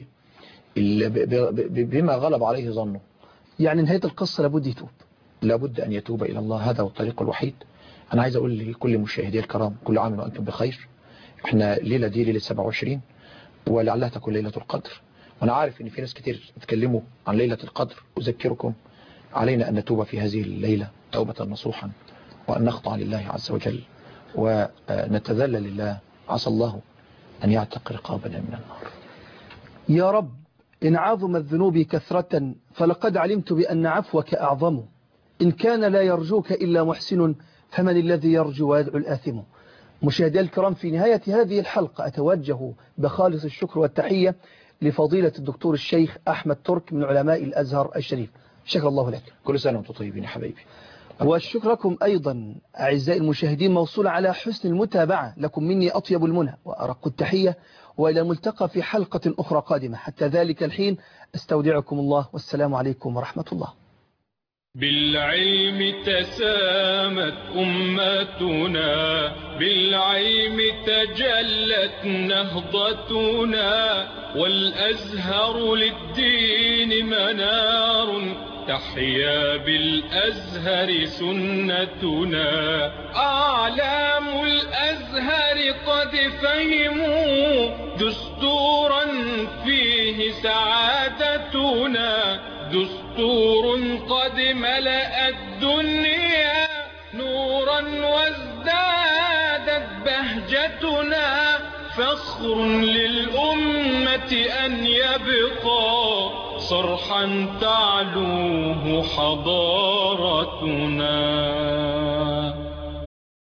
بما غلب عليه ظنه. يعني نهاية القصة لابد يتوب. لابد أن يتوب إلى الله، هذا هو الطريق الوحيد. أنا عايز أقول لكل مشاهدي الكرام كل عام وأنتم بخير. احنا ليلة دي ليلة سبعة وعشرين ولعلها تكون ليلة القدر، وأنا عارف إن في ناس كتير يتكلموا عن ليلة القدر. أذكركم علينا أن نتوب في هذه الليلة توبة نصوحا، وأن نخضع لله عز وجل ونتذلل لله. عسى الله أن يعتق رقابنا من النار. يا رب إن عظم الذنوب كثرة فلقد علمت بأن عفوك أعظم، إن كان لا يرجوك إلا محسن فمن الذي يرجو ويدعو الآثم. مشاهدي الكرام في نهاية هذه الحلقة أتوجه بخالص الشكر والتحية لفضيلة الدكتور الشيخ أحمد ترك من علماء الأزهر الشريف. شكر الله لك. كل سنة وانتم طيبين يا حبيبي. والشكر لكم أيضا أعزائي المشاهدين موصول على حسن المتابعة. لكم مني أطيب المنى وأرق التحية، وإلى الملتقى في حلقة أخرى قادمة. حتى ذلك الحين استودعكم الله والسلام عليكم ورحمة الله. بالعلم تسامت أمتنا، بالعلم تجلت نهضتنا، والأزهر للدين منار، تحيا بالأزهر سنتنا. أعلام الأزهر قد فهموا دستورا فيه سعادتنا، دستور قد ملأ الدنيا نورا وازدادت بهجتنا. فخر للأمة أن يبقى صرحا تعلوه حضارتنا.